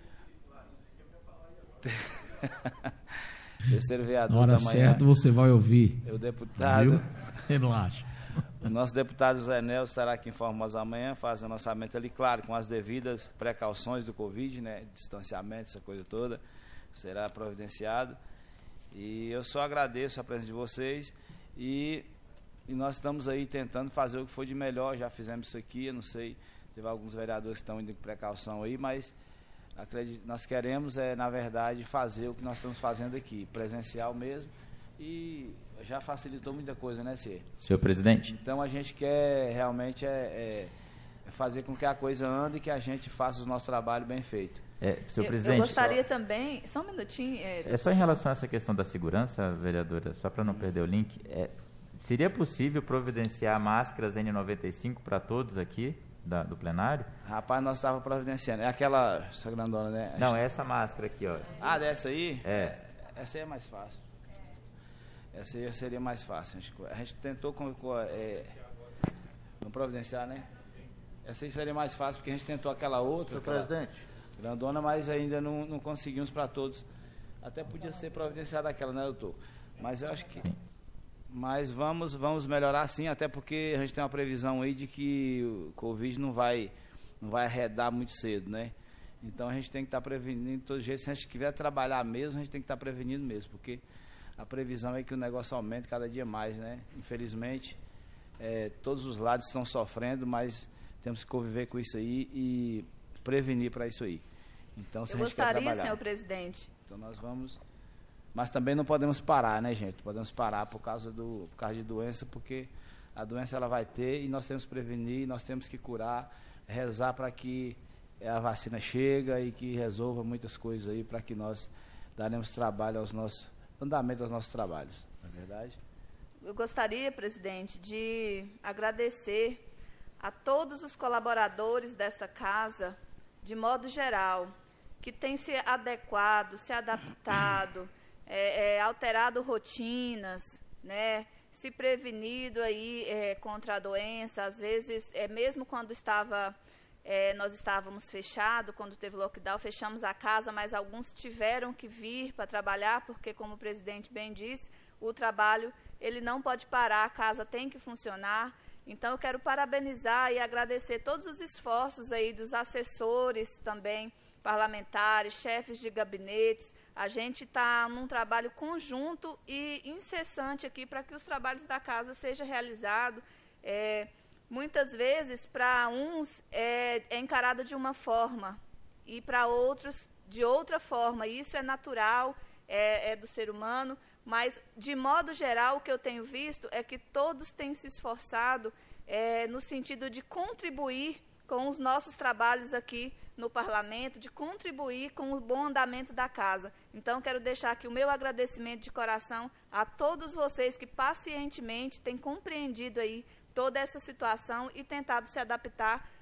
Terceiro vereador Na hora da manhã. certa você vai ouvir. O deputado. Viu? Relaxa. O nosso deputado Zé Nel estará aqui em Formosa amanhã, fazendo o lançamento ali, claro, com as devidas precauções do Covid, né? Distanciamento, essa coisa toda. Será providenciado. E eu só agradeço a presença de vocês. E, e nós estamos aí tentando fazer o que for de melhor. Já fizemos isso aqui, eu não sei. Teve alguns vereadores que estão indo com precaução aí, mas acredito, nós queremos, é, na verdade, fazer o que nós estamos fazendo aqui, presencial mesmo. E já facilitou muita coisa, né, Cê? Senhor presidente. Então a gente quer realmente é, é fazer com que a coisa ande e que a gente faça o nosso trabalho bem feito. É, senhor eu, presidente. Eu gostaria só, também, só um minutinho. É, é só em relação a essa questão da segurança, vereadora, só para não perder o link, é, seria possível providenciar máscaras N noventa e cinco para todos aqui da, do plenário? Rapaz, nós estávamos providenciando. É aquela, essa grandona, né? Não, é essa máscara aqui, ó. Ah, dessa aí? É. Essa aí é mais fácil. Essa aí seria mais fácil. A gente, a gente tentou com, com, é, não providenciar, né? Essa aí seria mais fácil, porque a gente tentou aquela outra. Senhor presidente. Grandona, mas ainda não, não conseguimos para todos. Até podia ser providenciada aquela, né, doutor? Mas eu acho que... Mas vamos, vamos melhorar sim, até porque a gente tem uma previsão aí de que o Covid não vai, não vai arredar muito cedo, né? Então a gente tem que estar prevenindo de todo jeito. Se a gente quiser trabalhar mesmo, a gente tem que estar prevenindo mesmo, porque a previsão é que o negócio aumente cada dia mais, né? Infelizmente, é, todos os lados estão sofrendo, mas temos que conviver com isso aí e prevenir para isso aí. Então, se Eu a gente quer trabalhar... gostaria, senhor presidente. Então nós vamos... Mas também não podemos parar, né, gente? Não podemos parar por causa, do, por causa de doença, porque a doença ela vai ter e nós temos que prevenir, nós temos que curar, rezar para que a vacina chegue e que resolva muitas coisas aí, para que nós daremos trabalho aos nossos, andamento aos nossos trabalhos, não é verdade? Eu gostaria, presidente, de agradecer a todos os colaboradores dessa casa, de modo geral, que têm se adequado, se adaptado, é, é, alterado rotinas, né, se prevenido aí é, contra a doença. Às vezes, é, mesmo quando estava, é, nós estávamos fechados, quando teve lockdown, fechamos a casa, mas alguns tiveram que vir para trabalhar, porque, como o presidente bem disse, o trabalho ele não pode parar, a casa tem que funcionar. Então, eu quero parabenizar e agradecer todos os esforços aí dos assessores também, parlamentares, chefes de gabinetes. A gente está num trabalho conjunto e incessante aqui para que os trabalhos da casa sejam realizados. É, muitas vezes, para uns, é, é encarado de uma forma e para outros de outra forma. Isso é natural, é, é do ser humano. Mas, de modo geral, o que eu tenho visto é que todos têm se esforçado é, no sentido de contribuir com os nossos trabalhos aqui no parlamento, de contribuir com o bom andamento da casa. Então, quero deixar aqui o meu agradecimento de coração a todos vocês que pacientemente têm compreendido aí toda essa situação e tentado se adaptar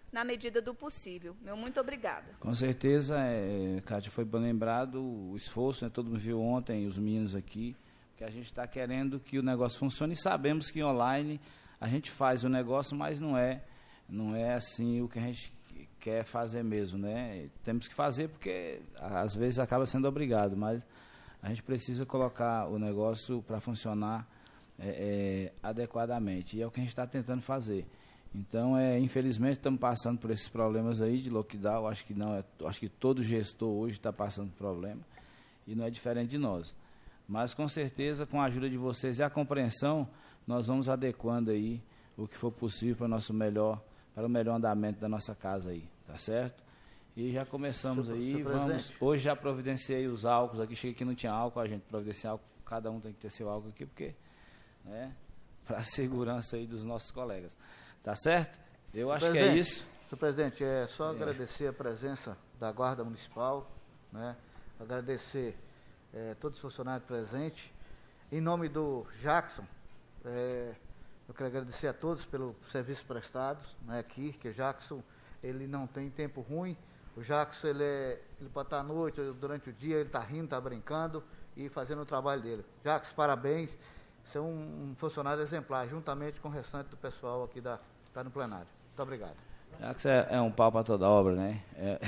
na medida do possível. Meu muito obrigada. Com certeza, é, Kátia, foi bem lembrado o esforço, né, todo mundo viu ontem, os meninos aqui, que a gente está querendo que o negócio funcione e sabemos que online a gente faz o negócio, mas não é, não é assim o que a gente quer fazer mesmo, né? Temos que fazer porque às vezes acaba sendo obrigado, mas a gente precisa colocar o negócio para funcionar é, é, adequadamente, e é o que a gente está tentando fazer. Então, é, infelizmente, estamos passando por esses problemas aí de lockdown. Acho que não, é, acho que todo gestor hoje está passando por problema e não é diferente de nós. Mas, com certeza, com a ajuda de vocês e a compreensão, nós vamos adequando aí o que for possível para o nosso melhor, para o melhor andamento da nossa casa aí, tá certo? E já começamos Senhor, aí, senhor vamos. presidente. Hoje já providenciei os álcools aqui, cheguei aqui não tinha álcool, a gente providenciar álcool, cada um tem que ter seu álcool aqui, porque, né, para a segurança aí dos nossos colegas. Tá certo? Eu acho que é isso. Senhor presidente, é só É. agradecer a presença da Guarda Municipal, né? Agradecer é, todos os funcionários presentes. Em nome do Jackson, é, eu quero agradecer a todos pelo serviço prestado, né, aqui, que o Jackson, ele não tem tempo ruim. O Jackson, ele, é, ele pode estar à noite, durante o dia, ele está rindo, está brincando e fazendo o trabalho dele. Jackson, parabéns. Você é um, um funcionário exemplar, juntamente com o restante do pessoal aqui da tá no plenário. Muito obrigado. Jackson é, é um pau para toda obra, né? É,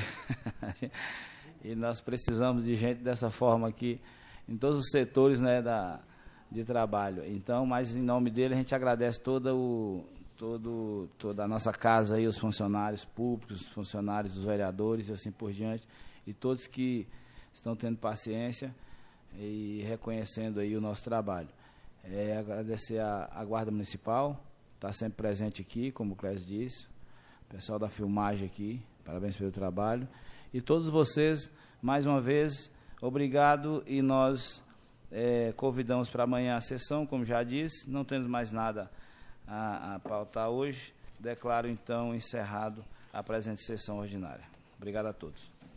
e nós precisamos de gente dessa forma aqui, em todos os setores, né, da, de trabalho. Então, mas em nome dele, a gente agradece toda, o, todo, toda a nossa casa aí, os funcionários públicos, os funcionários dos vereadores e assim por diante, e todos que estão tendo paciência e reconhecendo aí o nosso trabalho. É, agradecer a, a Guarda Municipal, está sempre presente aqui, como o Clésio disse, o pessoal da filmagem aqui, parabéns pelo trabalho, e todos vocês, mais uma vez, obrigado, e nós é, convidamos para amanhã a sessão, como já disse, não temos mais nada a, a pautar hoje, declaro então encerrado a presente sessão ordinária. Obrigado a todos.